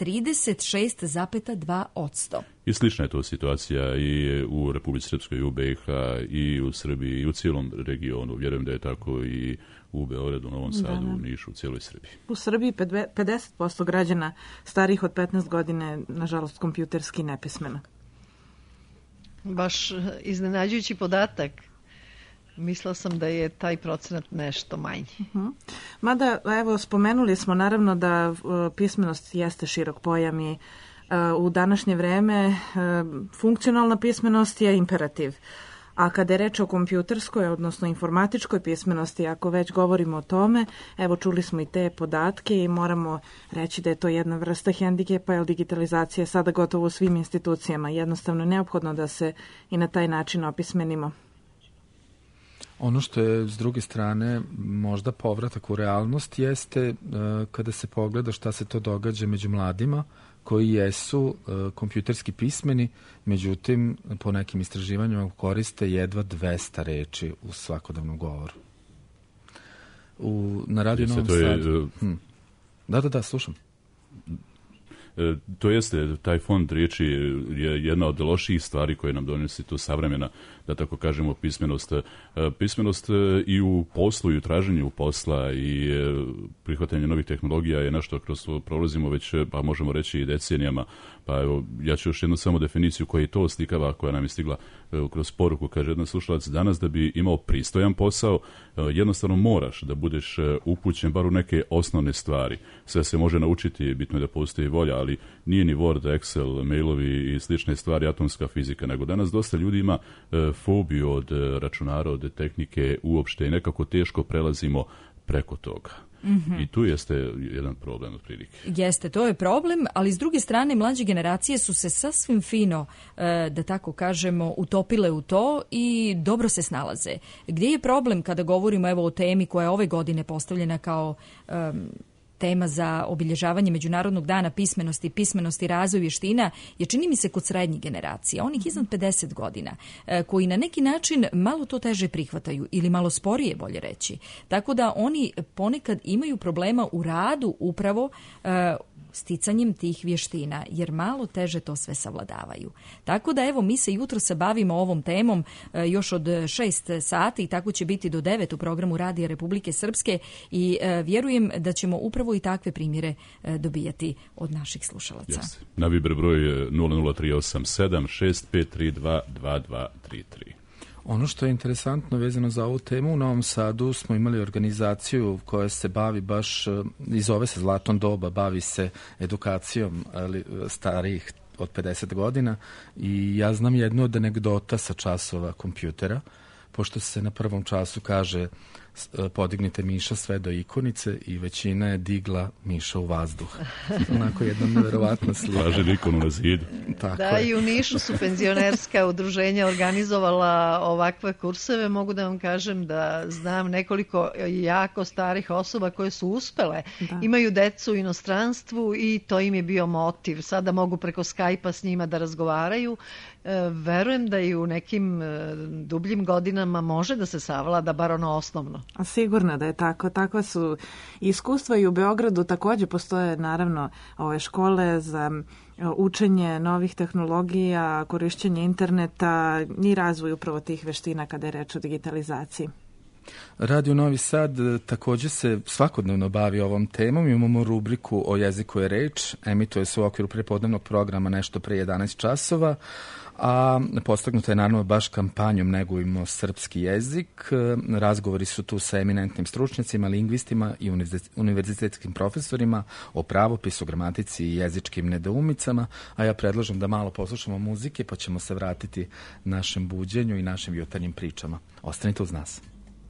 36,2%. I slična je to situacija i u Republici Srpskoj, i u BiH, i u Srbiji, i u cijelom regionu. Vjerujem da je tako i u Beogradu, Novom Sadu, u Nišu, u cijeloj Srbiji. U Srbiji 50% građana starih od 15 godine, nažalost, kompjuterski nepismeno. Baš iznenađujući podatak. Mislila sam da je taj procenat nešto manji. Mada, evo, spomenuli smo naravno da pismenost jeste širok pojam i u današnje vreme funkcionalna pismenost je imperativ. A kada je reč o kompjuterskoj, odnosno informatičkoj pismenosti, ako već govorimo o tome, evo čuli smo i te podatke i moramo reći da je to jedna vrsta hendikepa, jer digitalizacija je sada gotovo u svim institucijama. Jednostavno neophodno da se i na taj način opismenimo. Ono što je s druge strane možda povratak u realnost jeste kada se pogleda šta se to događa među mladima koji jesu kompjuterski pismeni, međutim po nekim istraživanjima koriste jedva 200 reči u svakodnevnom govoru. Na Radio Novom Sadu. Da, slušam. To jeste, taj fond riječi je jedna od loših stvari koje nam donosi tu savremena, da tako kažemo, pismenost. Pismenost i u poslu i u traženju posla i prihvatanje novih tehnologija je nešto kroz to prolazimo već, pa možemo reći i decenijama. Pa evo, ja ću još jednu samo definiciju koja je to oslikava, koja nam je stigla kroz poruku, kaže jedan slušalac, danas da bi imao pristojan posao, jednostavno moraš da budeš upućen bar u neke osnovne stvari. Sve se može naučiti, bitno je da postoji volja, ali nije ni Word, Excel, mailovi i slične stvari, atomska fizika, nego danas dosta ljudi ima fobiju od računara, od tehnike uopšte i nekako teško prelazimo preko toga. I tu jeste jedan problem otprilike. Jeste, to je problem, ali s druge strane mlađe generacije su se sasvim fino, da tako kažemo, utopile u to i dobro se snalaze. Gdje je problem kada govorimo evo o temi koja je ove godine postavljena kao tema za obilježavanje Međunarodnog dana pismenosti i razvoj vještina je, čini mi se, kod srednjih generacija, onih iznad 50 godina, koji na neki način malo to teže prihvataju ili malo sporije, bolje reći. Tako da oni ponekad imaju problema u radu upravo sticanjem tih vještina, jer malo teže to sve savladavaju. Tako da evo, mi se jutro se bavimo ovom temom još od 6 sati i tako će biti do 9 u programu Radija Republike Srpske i vjerujem da ćemo upravo i takve primjere dobijati od naših slušalaca. Jeste. Na Viber broj je 00387 6532 2233. Ono što je interesantno vezano za ovu temu, u Novom Sadu smo imali organizaciju koja se bavi baš, i zove se Zlatom doba, bavi se edukacijom starijih od 50 godina i ja znam jednu od anegdota sa časova kompjutera, pošto se na prvom času kaže podignite miša sve do ikonice i većina je digla miša u vazduh. Onako jedna neverovatna slika. Važan ikonu na zidu. Da, i u Nišu su penzionerska udruženja organizovala ovakve kurseve. Mogu da vam kažem da znam nekoliko jako starih osoba koje su uspele. Imaju decu u inostranstvu i to im je bio motiv. Sada mogu preko Skype-a s njima da razgovaraju. Verujem da i u nekim dubljim godinama može da se savlada bar ono osnovno. Sigurno da je tako. Tako su iskustva i u Beogradu također postoje naravno ove škole za učenje novih tehnologija, korišćenje interneta i razvoj upravo tih veština kada je reč o digitalizaciji. Radio Novi Sad također se svakodnevno bavi ovom temom. Imamo rubriku O jeziku je reč. Emituje se u okviru prepodnevnog programa nešto pre 11 časova. A postaknuta je naravno baš kampanjom Negujmo srpski jezik. Razgovori su tu sa eminentnim stručnjacima, lingvistima i univerzitetskim profesorima o pravopisu, gramatici i jezičkim nedoumicama, a ja predlažem da malo poslušamo muzike pa ćemo se vratiti našem buđenju i našim jutarnjim pričama. Ostanite uz nas.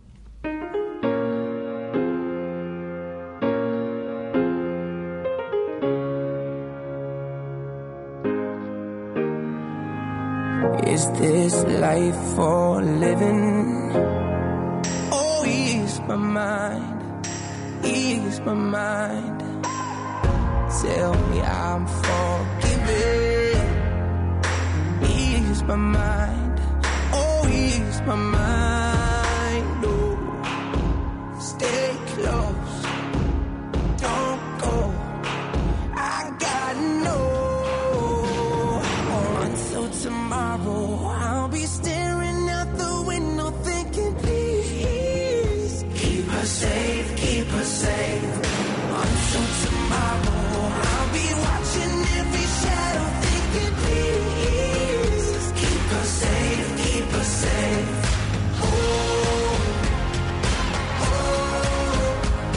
Is this life for living? Oh, ease my mind, ease my mind. Tell me I'm forgiven. Ease my mind, oh, ease my mind. Oh, stay close, don't go. I got no. Until tomorrow, I'll be staring out the window thinking, please keep her safe, keep her safe. Until tomorrow, I'll be watching every shadow thinking, please keep her safe, keep her safe. Oh, oh,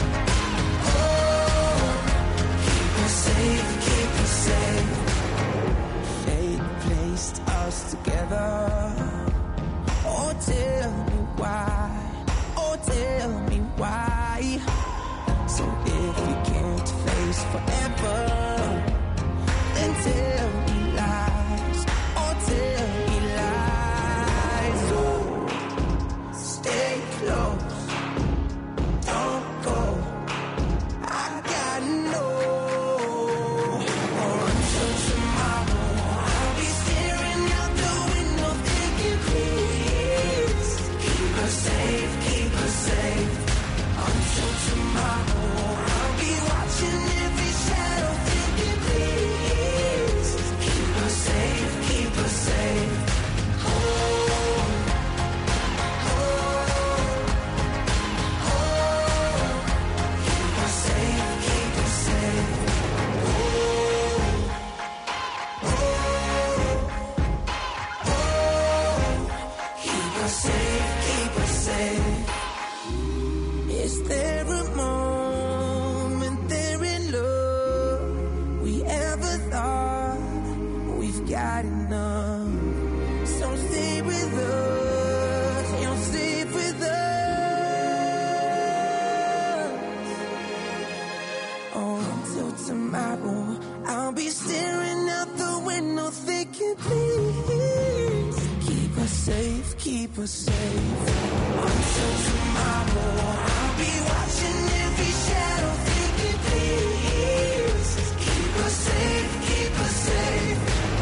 oh, keep her safe, keep her safe. Fate placed us together. Oh, tell me why. Oh, tell me why. So if you can't face forever, then tell me lies. Oh, tell me lies. Oh, stay close. Don't go. I got no. Until tomorrow, I'll be staring out the window thinking, please keep her safe, keep her safe. Until tomorrow, I'll be watching every shadow until tomorrow. I'll be staring out the window thinking, please keep us safe, keep us safe. Until tomorrow, I'll be watching every shadow thinking, please keep us safe, keep us safe.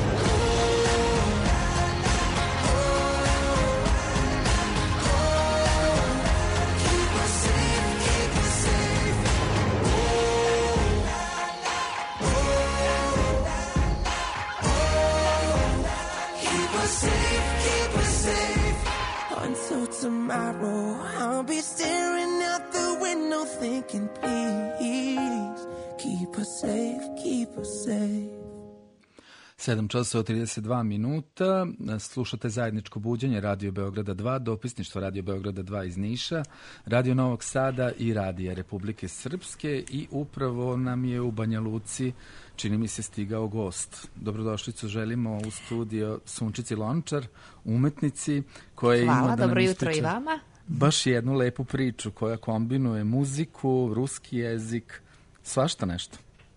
Until tomorrow, I'll be staring out the window thinking, please keep us safe, keep us safe. 7 časova 32 minuta, slušate zajedničko buđenje Radio Beograda 2, dopisništvo Radio Beograda 2 iz Niša, Radio Novog Sada i Radija Republike Srpske i upravo nam je u Banja Luci, čini mi se, stigao gost. Dobrodošlicu želimo u studio Sunčici Lončar, umetnici koja ima Hvala, da nam dobro ispriča jutro i vama. baš jednu lepu priču koja kombinuje muziku, ruski jezik, svašta nešto.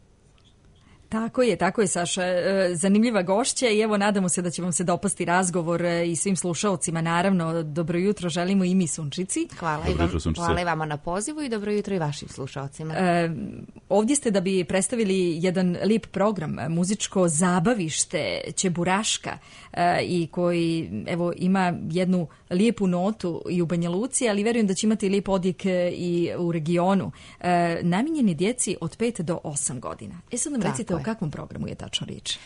Tako je, Saša. Zanimljiva gošća i evo nadamo se da će vam se dopasti razgovor i svim slušaocima. Naravno, dobro jutro želimo i mi Sunčici. Hvala i vama na pozivu i dobro jutro i vašim slušaocima. Ovdje ste da bi predstavili jedan lip program, muzičko zabavište Čeburaška i koji evo ima jednu lijepu notu i u Banja Luci, ali verujem da će imati lijep odjek i u regionu. Namijenjen je djeci od 5 do 8 godina. Sad nam recite o kakvom programu je tačno riječ?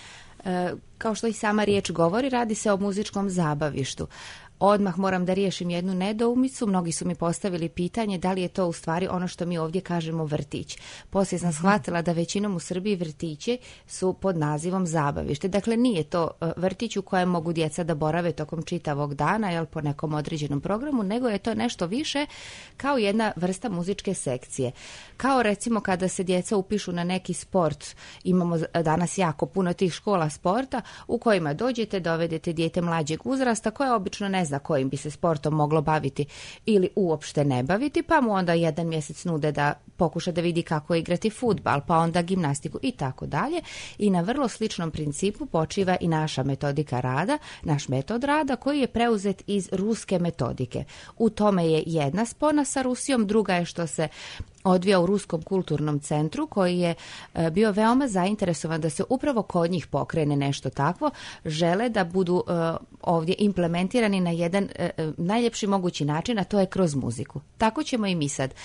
Kao što i sama riječ govori, radi se o muzičkom zabavištu. Odmah moram da riješim jednu nedoumicu. Mnogi su mi postavili pitanje da li je to u stvari ono što mi ovdje kažemo vrtić. Poslije sam shvatila da većinom u Srbiji vrtići su pod nazivom zabavište. Dakle, nije to vrtić u kojem mogu djeca da borave tokom čitavog dana, jel, po nekom određenom programu, nego je to nešto više kao jedna vrsta muzičke sekcije. Kao recimo kada se djeca upišu na neki sport, imamo danas jako puno tih škola sporta u kojima dođete, dovedete dijete mlađeg uzrasta koje obično ne zna kojim bi se sportom moglo baviti ili uopšte ne baviti, pa mu onda jedan mjesec nude da pokuša da vidi kako igrati fudbal, pa onda gimnastiku i tako dalje. I na vrlo sličnom principu počiva i naša metodika rada, naš metod rada koji je preuzet iz ruske metodike. U tome je jedna spona sa Rusijom, druga je što se odvija u Ruskom kulturnom centru koji je bio veoma zainteresovan da se upravo kod njih pokrene nešto takvo. Žele da budu ovdje implementirani na jedan najljepši mogući način, a to je kroz muziku. Tako ćemo i mi sad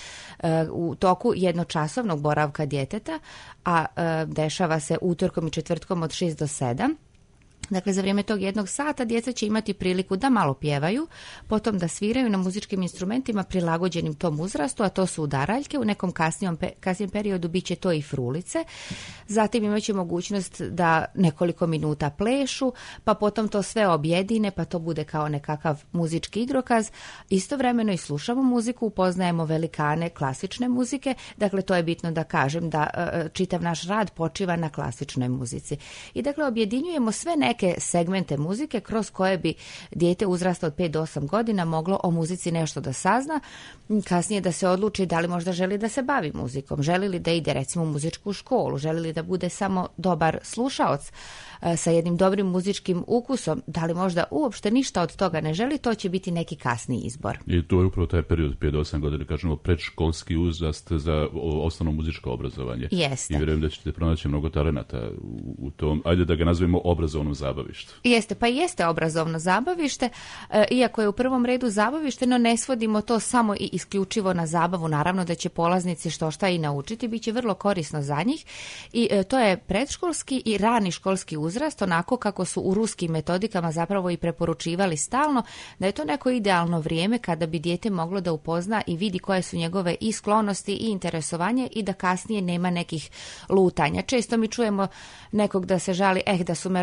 u toku jednočasovnog boravka djeteta, a dešava se utorkom i četvrtkom od 6 do 7. Dakle, za vrijeme tog jednog sata djeca će imati priliku da malo pjevaju, potom da sviraju na muzičkim instrumentima prilagođenim tom uzrastu, a to su udaraljke, u nekom kasnijem periodu bit će to i frulice, zatim imat će mogućnost da nekoliko minuta plešu, pa potom to sve objedine, pa to bude kao nekakav muzički igrokaz. Istovremeno i slušamo muziku, upoznajemo velikane klasične muzike, dakle to je bitno da kažem da čitav naš rad počiva na klasičnoj muzici. I dakle objedinjujemo sve neke segmente muzike kroz koje bi dijete uzrasta od 5 do 8 godina moglo o muzici nešto da sazna, kasnije da se odluči da li možda želi da se bavi muzikom, želi li da ide recimo u muzičku školu, želi li da bude samo dobar slušaoc sa jednim dobrim muzičkim ukusom, da li možda uopšte ništa od toga ne želi, to će biti neki kasni izbor. I to je upravo taj period 5 do 8 godina, kažemo predškolski uzrast za osnovno muzičko obrazovanje. Jeste. I vjerujem da ćete pronaći mnogo talenata u tom, ajde da ga nazovemo obrazovnom zabavištu. Jeste, pa jeste obrazovno zabavište, iako je u prvom redu zabavište, no ne svodimo to samo i isključivo na zabavu, naravno da će polaznici što šta i naučiti, bit će vrlo korisno za njih i to je predškolski i rani školski uzrast, onako kako su u ruskim metodikama zapravo i preporučivali stalno, da je to neko idealno vrijeme kada bi dijete moglo da upozna i vidi koje su njegove i sklonosti i interesovanje i da kasnije nema nekih lutanja. Često mi čujemo nekog da se žali, da su me roditelji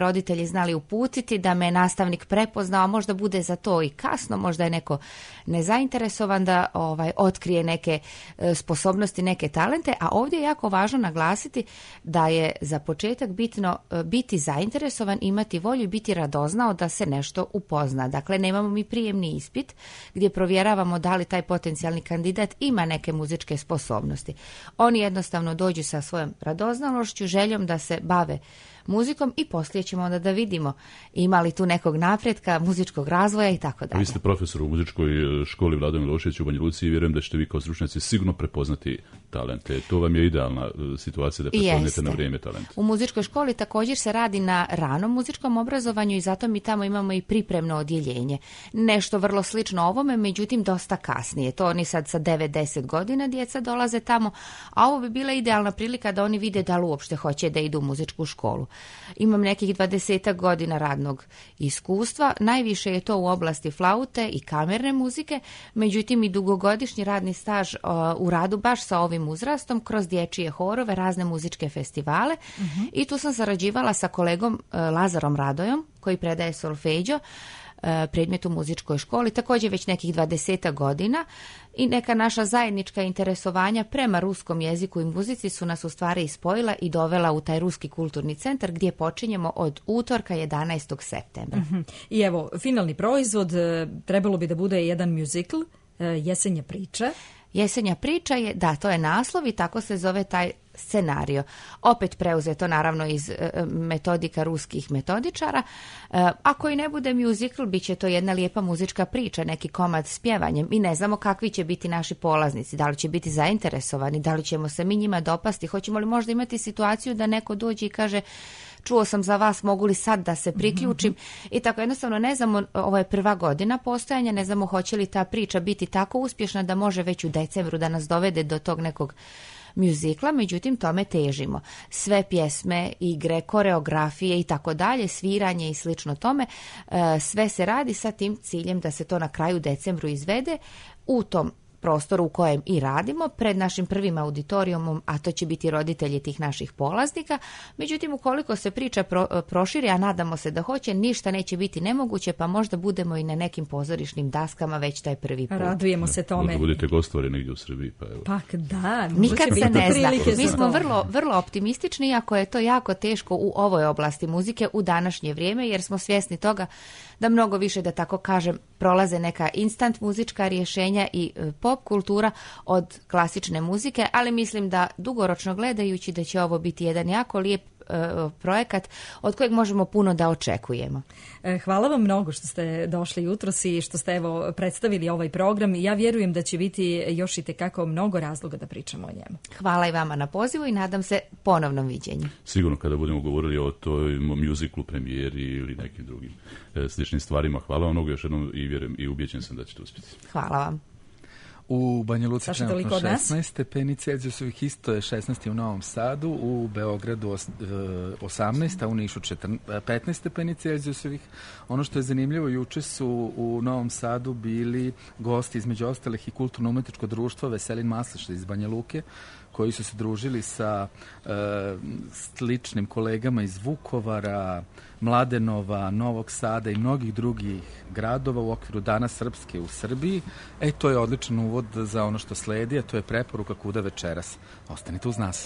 znali uputiti, da me nastavnik prepoznao, a možda bude za to i kasno, možda je neko nezainteresovan da otkrije neke sposobnosti, neke talente, a ovdje je jako važno naglasiti da je za početak bitno biti zainteresovan, imati volju i biti radoznao da se nešto upozna. Dakle, nemamo mi prijemni ispit gdje provjeravamo da li taj potencijalni kandidat ima neke muzičke sposobnosti. Oni jednostavno dođu sa svojom radoznalošću, željom da se bave muzikom i poslije ćemo onda da vidimo ima li tu nekog napretka, muzičkog razvoja i tako dalje. Vi ste profesor u muzičkoj školi Vlado Milošević u Banja Luci i vjerujem da ćete vi kao stručnjaci sigurno prepoznati talente. To vam je idealna situacija da prepoznate na vrijeme talent. U muzičkoj školi također se radi na ranom muzičkom obrazovanju i zato mi tamo imamo i pripremno odjeljenje. Nešto vrlo slično ovome, međutim dosta kasnije. To oni sad sa 9-10 godina djeca dolaze tamo, a ovo bi bila idealna prilika da oni vide da li uopšte hoće da idu u muzičku školu. Imam nekih 20 godina radnog iskustva, najviše je to u oblasti flaute i kamerne muzike, međutim i dugogodišnji radni staž u radu baš sa ovim uzrastom kroz dječje horove, razne muzičke festivale i tu sam sarađivala sa kolegom Lazarom Radojom koji predaje solfeđo, predmet u muzičkoj školi, također već nekih 20 godina i neka naša zajednička interesovanja prema ruskom jeziku i muzici su nas u stvari ispojila i dovela u taj Ruski kulturni centar gdje počinjemo od utorka 11. septembra. I evo, finalni proizvod trebalo bi da bude jedan muzikl, Jesenja priča. Jesenja priča je, da, to je naslov i tako se zove taj scenario. Opet preuzeto naravno iz metodika ruskih metodičara. Ako i ne bude muzikl, bit će to jedna lijepa muzička priča, neki komad s pjevanjem i ne znamo kakvi će biti naši polaznici, da li će biti zainteresovani, da li ćemo se mi njima dopasti, hoćemo li možda imati situaciju da neko dođe i kaže čuo sam za vas, mogu li sad da se priključim i tako jednostavno ne znamo, ovo je prva godina postojanja, ne znamo hoće li ta priča biti tako uspješna da može već u decembru da nas dovede do tog nekog muzikla, međutim tome težimo. Sve pjesme, igre, koreografije i tako dalje, sviranje i slično tome, sve se radi sa tim ciljem da se to na kraju decembru izvede u tom prostoru u kojem i radimo, pred našim prvim auditorijumom, a to će biti roditelji tih naših polaznika. Međutim, ukoliko se priča proširi, a nadamo se da hoće, ništa neće biti nemoguće, pa možda budemo i na nekim pozorišnim daskama već taj prvi put. Radujemo se tome. Možda budete gostovali negdje u Srbiji, pa evo. Pak da, nikad se ne zna. Mi smo vrlo optimistični, iako je to jako teško u ovoj oblasti muzike u današnje vrijeme, jer smo svjesni toga da mnogo više, da tako kažem, prolaze neka instant muzička rješenja i pop kultura od klasične muzike, ali mislim da dugoročno gledajući da će ovo biti jedan jako lijep projekat od kojeg možemo puno da očekujemo. Hvala vam mnogo što ste došli jutros i što ste evo predstavili ovaj program. Ja vjerujem da će biti još i tekako mnogo razloga da pričamo o njemu. Hvala i vama na pozivu i nadam se ponovnom viđenju. Sigurno kada budemo govorili o toj muziklu, premijeri ili nekim drugim sličnim stvarima. Hvala vam mnogo još jednom i vjerujem i ubjeđen sam da ćete uspjeti. Hvala vam. U Banja Luci trenutno 16 stepeni Celzijusovih, isto je 16 u Novom Sadu, u Beogradu 18, a u Nišu 15 stepeni Celzijusovih. Ono što je zanimljivo, juče su u Novom Sadu bili gosti između ostalih i kulturno-umetničko društvo Veselin Maslaša iz Banja Luke, koji su se družili sa sličnim kolegama iz Vukovara, Mladenova, Novog Sada i mnogih drugih gradova u okviru Dana Srpske u Srbiji. To je odličan uvod za ono što sledi, a to je preporuka kuda večeras. Ostanite uz nas.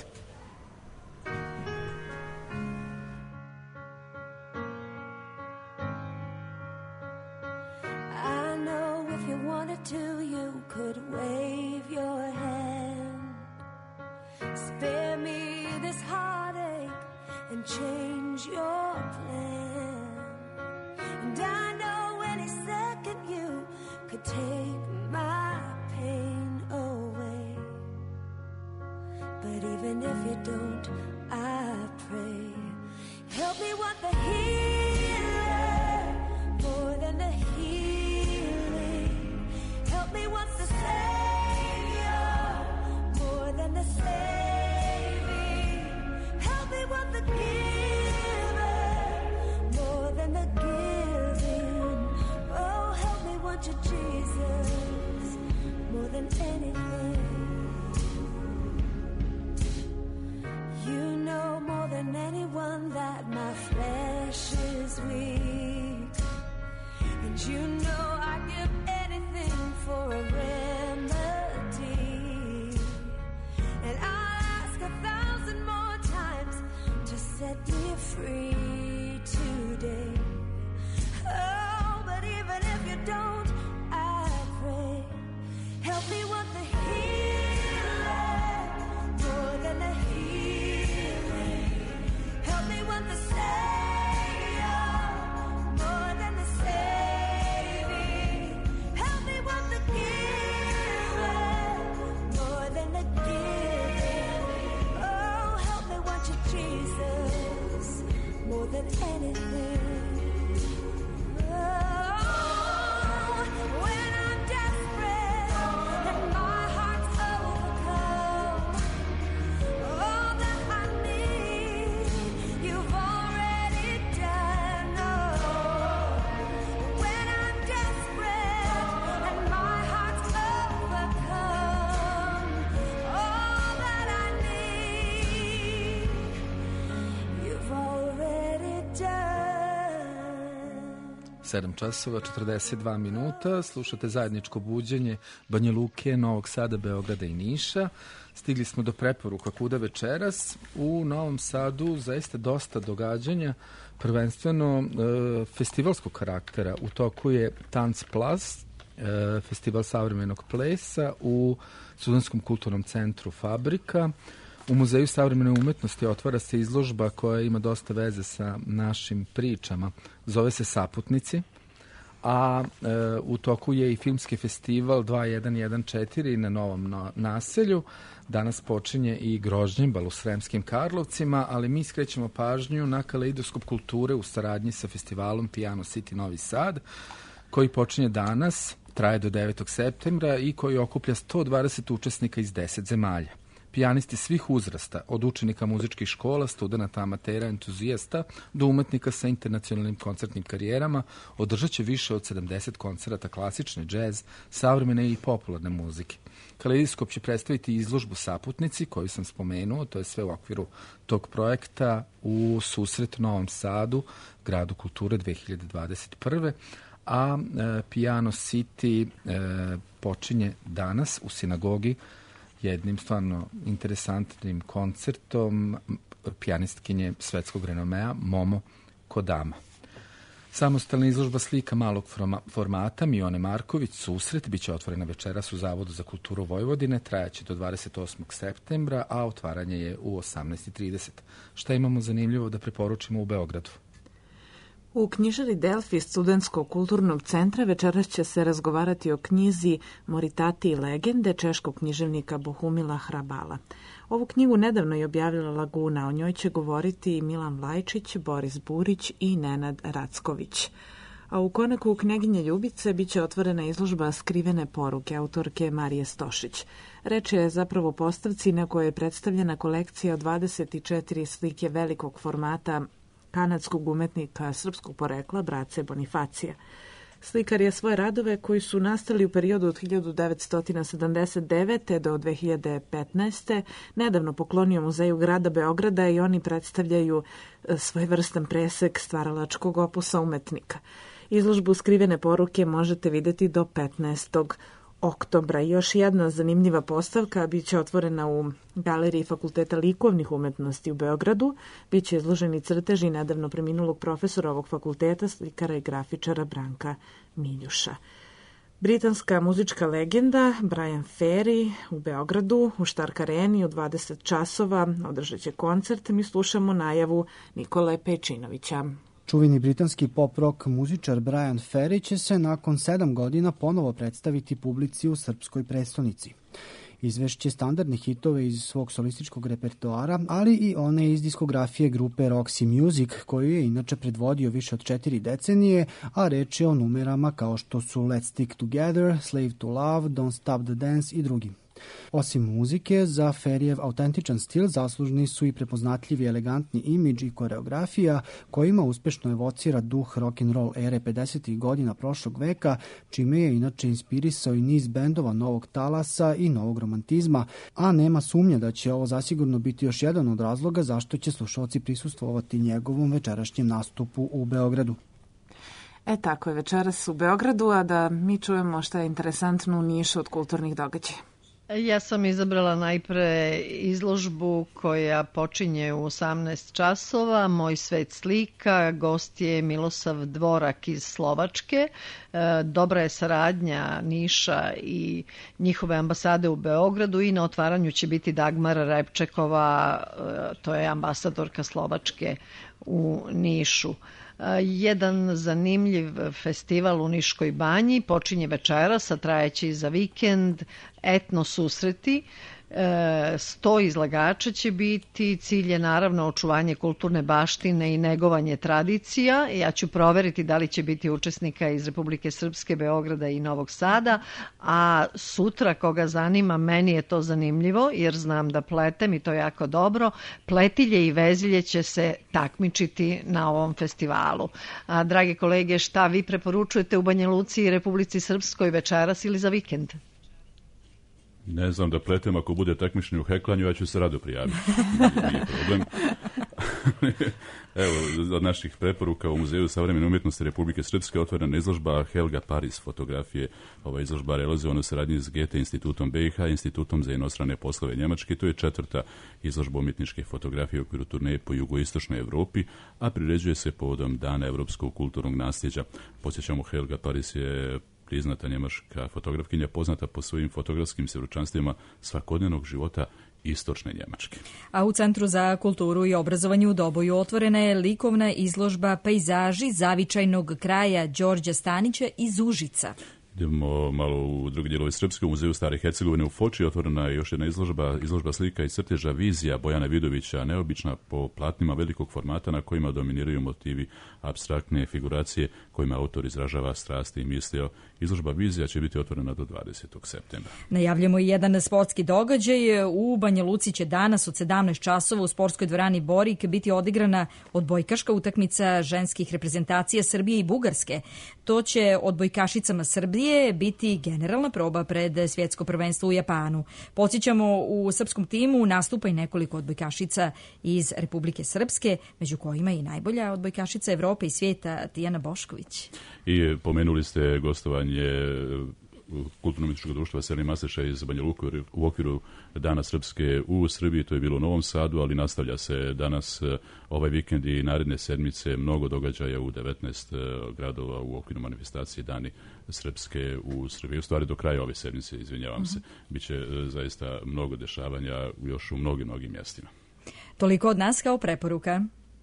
I know if you wanted to, you could wave your hand. Spare me this heartache and change your plan. And I know any second you could take my pain away. But even if you don't, I pray. Help me want the healer more than the healing. Help me want the Savior more than the saving. Help me want the giver set me free today. Oh, but even if you don't, I pray, help me want the healing more than the healing. Help me want the Savior more than the saving. Help me want the giving more than the giving. Oh, help me want you, Jesus, more than anything. Oh, when I'm desperate and my heart's overcome, all that I need, you've already done. Oh, when I'm desperate and my heart's overcome, all that I need, you've already done. 7 časova, 42 minuta, slušate zajedničko buđenje Banja Luke, Novog Sada, Beograda i Niša. Stigli smo do preporuka kuda večeras. U Novom Sadu zaista dosta događanja, prvenstveno festivalskog karaktera. U toku je Tanc Plus, festival savremenog plesa u Studentskom kulturnom centru Fabrika. U Muzeju savremene umetnosti otvara se izložba koja ima dosta veze sa našim pričama. Zove se Saputnici, a u toku je i filmski festival 2114 na Novom naselju. Danas počinje i Grožnjebal u Sremskim Karlovcima, ali mi skrećemo pažnju na kaleidoskop kulture u saradnji sa festivalom Piano City Novi Sad, koji počinje danas, traje do 9. septembra i koji okuplja 120 učesnika iz 10 zemalja. Pijanisti svih uzrasta, od učenika muzičkih škola, studenata, amatera, entuzijasta, do umetnika sa internacionalnim koncertnim karijerama, održat će više od 70 koncerata klasične, džez, savremene i popularne muzike. Kaleidoskop će predstaviti izložbu Saputnici, koju sam spomenuo, to je sve u okviru tog projekta u susret Novom Sadu, gradu kulture 2021. A Piano City počinje danas u sinagogi jednim stvarno interesantnim koncertom pijanistkinje svetskog renomea Momo Kodama. Samostalna izložba slika malog formata Mione Marković Susret biće otvorena večeras u Zavodu za kulturu Vojvodine, trajaće do 28. septembra, a otvaranje je u 18:30. Šta imamo zanimljivo da preporučimo u Beogradu? U knjižari Delfi Studentskog kulturnog centra večeras će se razgovarati o knjizi Moritati i legende češkog književnika Bohumila Hrabala. Ovu knjigu nedavno je objavila Laguna, o njoj će govoriti Milan Vlajčić, Boris Burić i Nenad Racković. A u Konaku Kneginje Ljubice biće otvorena izložba Skrivene poruke autorke Marije Stošić. Reč je zapravo o postavci na kojoj je predstavljena kolekcija od 24 slike velikog formata kanadskog umetnika srpskog porekla Brace Bonifacija. Slikar je svoje radove koji su nastali u periodu od 1979. do 2015. nedavno poklonio Muzeju grada Beograda i oni predstavljaju svojevrstan presek stvaralačkog opusa umetnika. Izložbu Skrivene poruke možete vidjeti do 15. oktobra. Još jedna zanimljiva postavka biće otvorena u Galeriji Fakulteta likovnih umetnosti u Beogradu. Biće izloženi crteži nedavno preminulog profesora ovog fakulteta, slikara i grafičara Branka Miljuša. Britanska muzička legenda Brian Ferry u Beogradu u Štark Areni u 20 časova održat će koncert. Mi slušamo najavu Nikole Pejčinovića. Čuveni britanski pop-rock muzičar Brian Ferry će se nakon 7 godina ponovo predstaviti publici u srpskoj prestonici. Izvešće standardnih hitove iz svog solističkog repertoara, ali i one iz diskografije grupe Roxy Music, koju je inače predvodio više od 4 decenije, a reč je o numerama kao što su Let's Stick Together, Slave to Love, Don't Stop the Dance i drugi. Osim muzike, za Ferryjev autentičan stil zaslužni su i prepoznatljivi elegantni imidž i koreografija kojima uspešno evocira duh rock'n'roll ere 50. godina prošlog veka, čime je inače inspirisao i niz bendova novog talasa i novog romantizma, a nema sumnje da će ovo zasigurno biti još jedan od razloga zašto će slušalci prisustvovati njegovom večerašnjem nastupu u Beogradu. Tako je večeras u Beogradu, a da mi čujemo šta je interesantno u Nišu od kulturnih događaja. Ja sam izabrala najpre izložbu koja počinje u 18 časova, Moj svet slika, gost je Milosav Dvorak iz Slovačke. Dobra je saradnja Niša i njihove ambasade u Beogradu i na otvaranju će biti Dagmara Repčekova, to je ambasadorka Slovačke u Nišu. Jedan zanimljiv festival u Niškoj banji počinje večeras, a trajeće i za vikend, etno susreti. 100 izlagača će biti, cilj je naravno očuvanje kulturne baštine i negovanje tradicija. Ja ću proveriti da li će biti učesnika iz Republike Srpske, Beograda i Novog Sada, a sutra koga zanima, meni je to zanimljivo jer znam da pletem i to je jako dobro, pletilje i vezilje će se takmičiti na ovom festivalu. Drage kolege, šta vi preporučujete u Banja Luci i Republici Srpskoj večeras ili za vikend? Ne znam, da pletem, ako bude takmičenje u heklanju, ja ću se rado prijaviti. Nije problem. Evo, od naših preporuka u Muzeju savremene umjetnosti Republike Srpske otvorena izložba Helga Paris fotografije. Ova izložba realizovana u saradnji s Goethe institutom BiH, institutom za inostrane poslove Njemačke. To je 4. izložba umjetničke fotografije u okviru turneje po jugoistočnoj Evropi, a priređuje se povodom Dana evropskog kulturnog nasljeđa. Podsjećamo, Helga Paris je priznata njemačka fotografkinja, poznata po svojim fotografskim svjedočanstvima svakodnevnog života istočne Njemačke. A u Centru za kulturu i obrazovanje u Doboju otvorena je likovna izložba Pejzaži zavičajnog kraja Đorđa Stanića iz Užica. Idemo malo u drugi dijelovi Srpske. U Muzeju Stare Hercegovine u Foči otvorena je još jedna izložba slika i crteža Vizija Bojana Vidovića, neobična po platnima velikog formata na kojima dominiraju motivi apstraktne figuracije kojima autor izražava strasti i mislio. Izložba Vizija će biti otvorena do 20. septembra. Najavljamo i jedan sportski događaj. U Banja Luci će danas od 17 časova u sportskoj dvorani Borik biti odigrana odbojkaška utakmica ženskih reprezentacija Srbije i Bugarske. To će odbojkašicama Srbije biti generalna proba pred svjetsko prvenstvo u Japanu. Podsjećamo, u srpskom timu nastupa i nekoliko odbojkašica iz Republike Srpske, među kojima i najbolja odbojkašica Evrope i svijeta Tijana Bošković. I pomenuli ste gostovanje Kulturno-umjetničkog društva Selim Maseša iz Banja Luke u okviru Dana Srpske u Srbiji. To je bilo u Novom Sadu, ali nastavlja se danas ovaj vikend i naredne sedmice mnogo događaja u 19 gradova u okviru manifestacije Dani Srpske u Srbiji. U stvari do kraja ove sedmice, izvinjavam se, biće zaista mnogo dešavanja još u mnogim mjestima. Toliko od nas kao preporuka.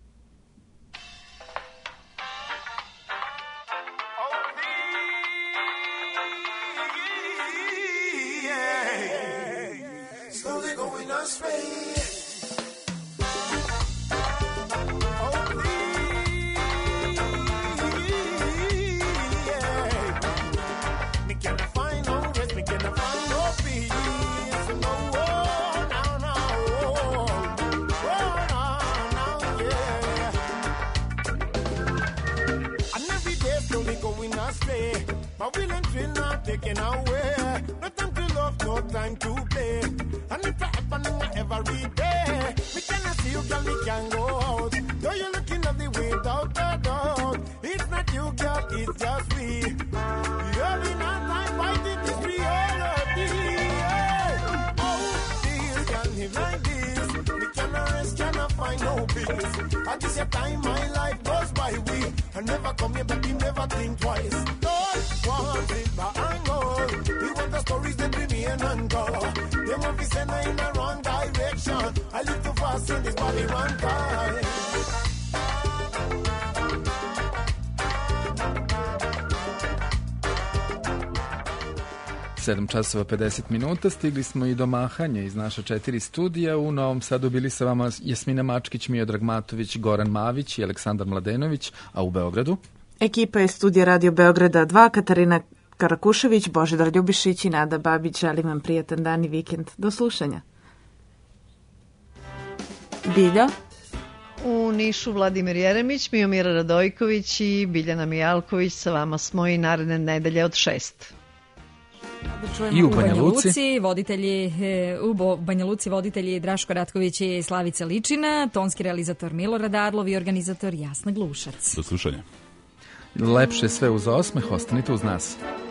Sedam časova 50 minuta, stigli smo i do mahanja iz naša 4 studija. U Novom Sadu bili sa vama Jasmina Mačkić, Miodrag Matović, Goran Mavić i Aleksandar Mladenović, a u Beogradu ekipa je studija Radio Beograda 2, Katarina Karakušević, Božidar Ljubišić i Nada Babić. Želim vam prijatan dan i vikend. Do slušanja. Bilja? U Nišu Vladimir Jeremić, Miomira Radojković i Biljana Mijalković. Sa vama smo i naredne nedelje od 6. I u Banja Luci voditelji Draško Ratković i Slavica Ličina, tonski realizator Milorad Arlov i organizator Jasna Glušac. Do slušanja. Lepše sve uz osmeh, ostanite uz nas.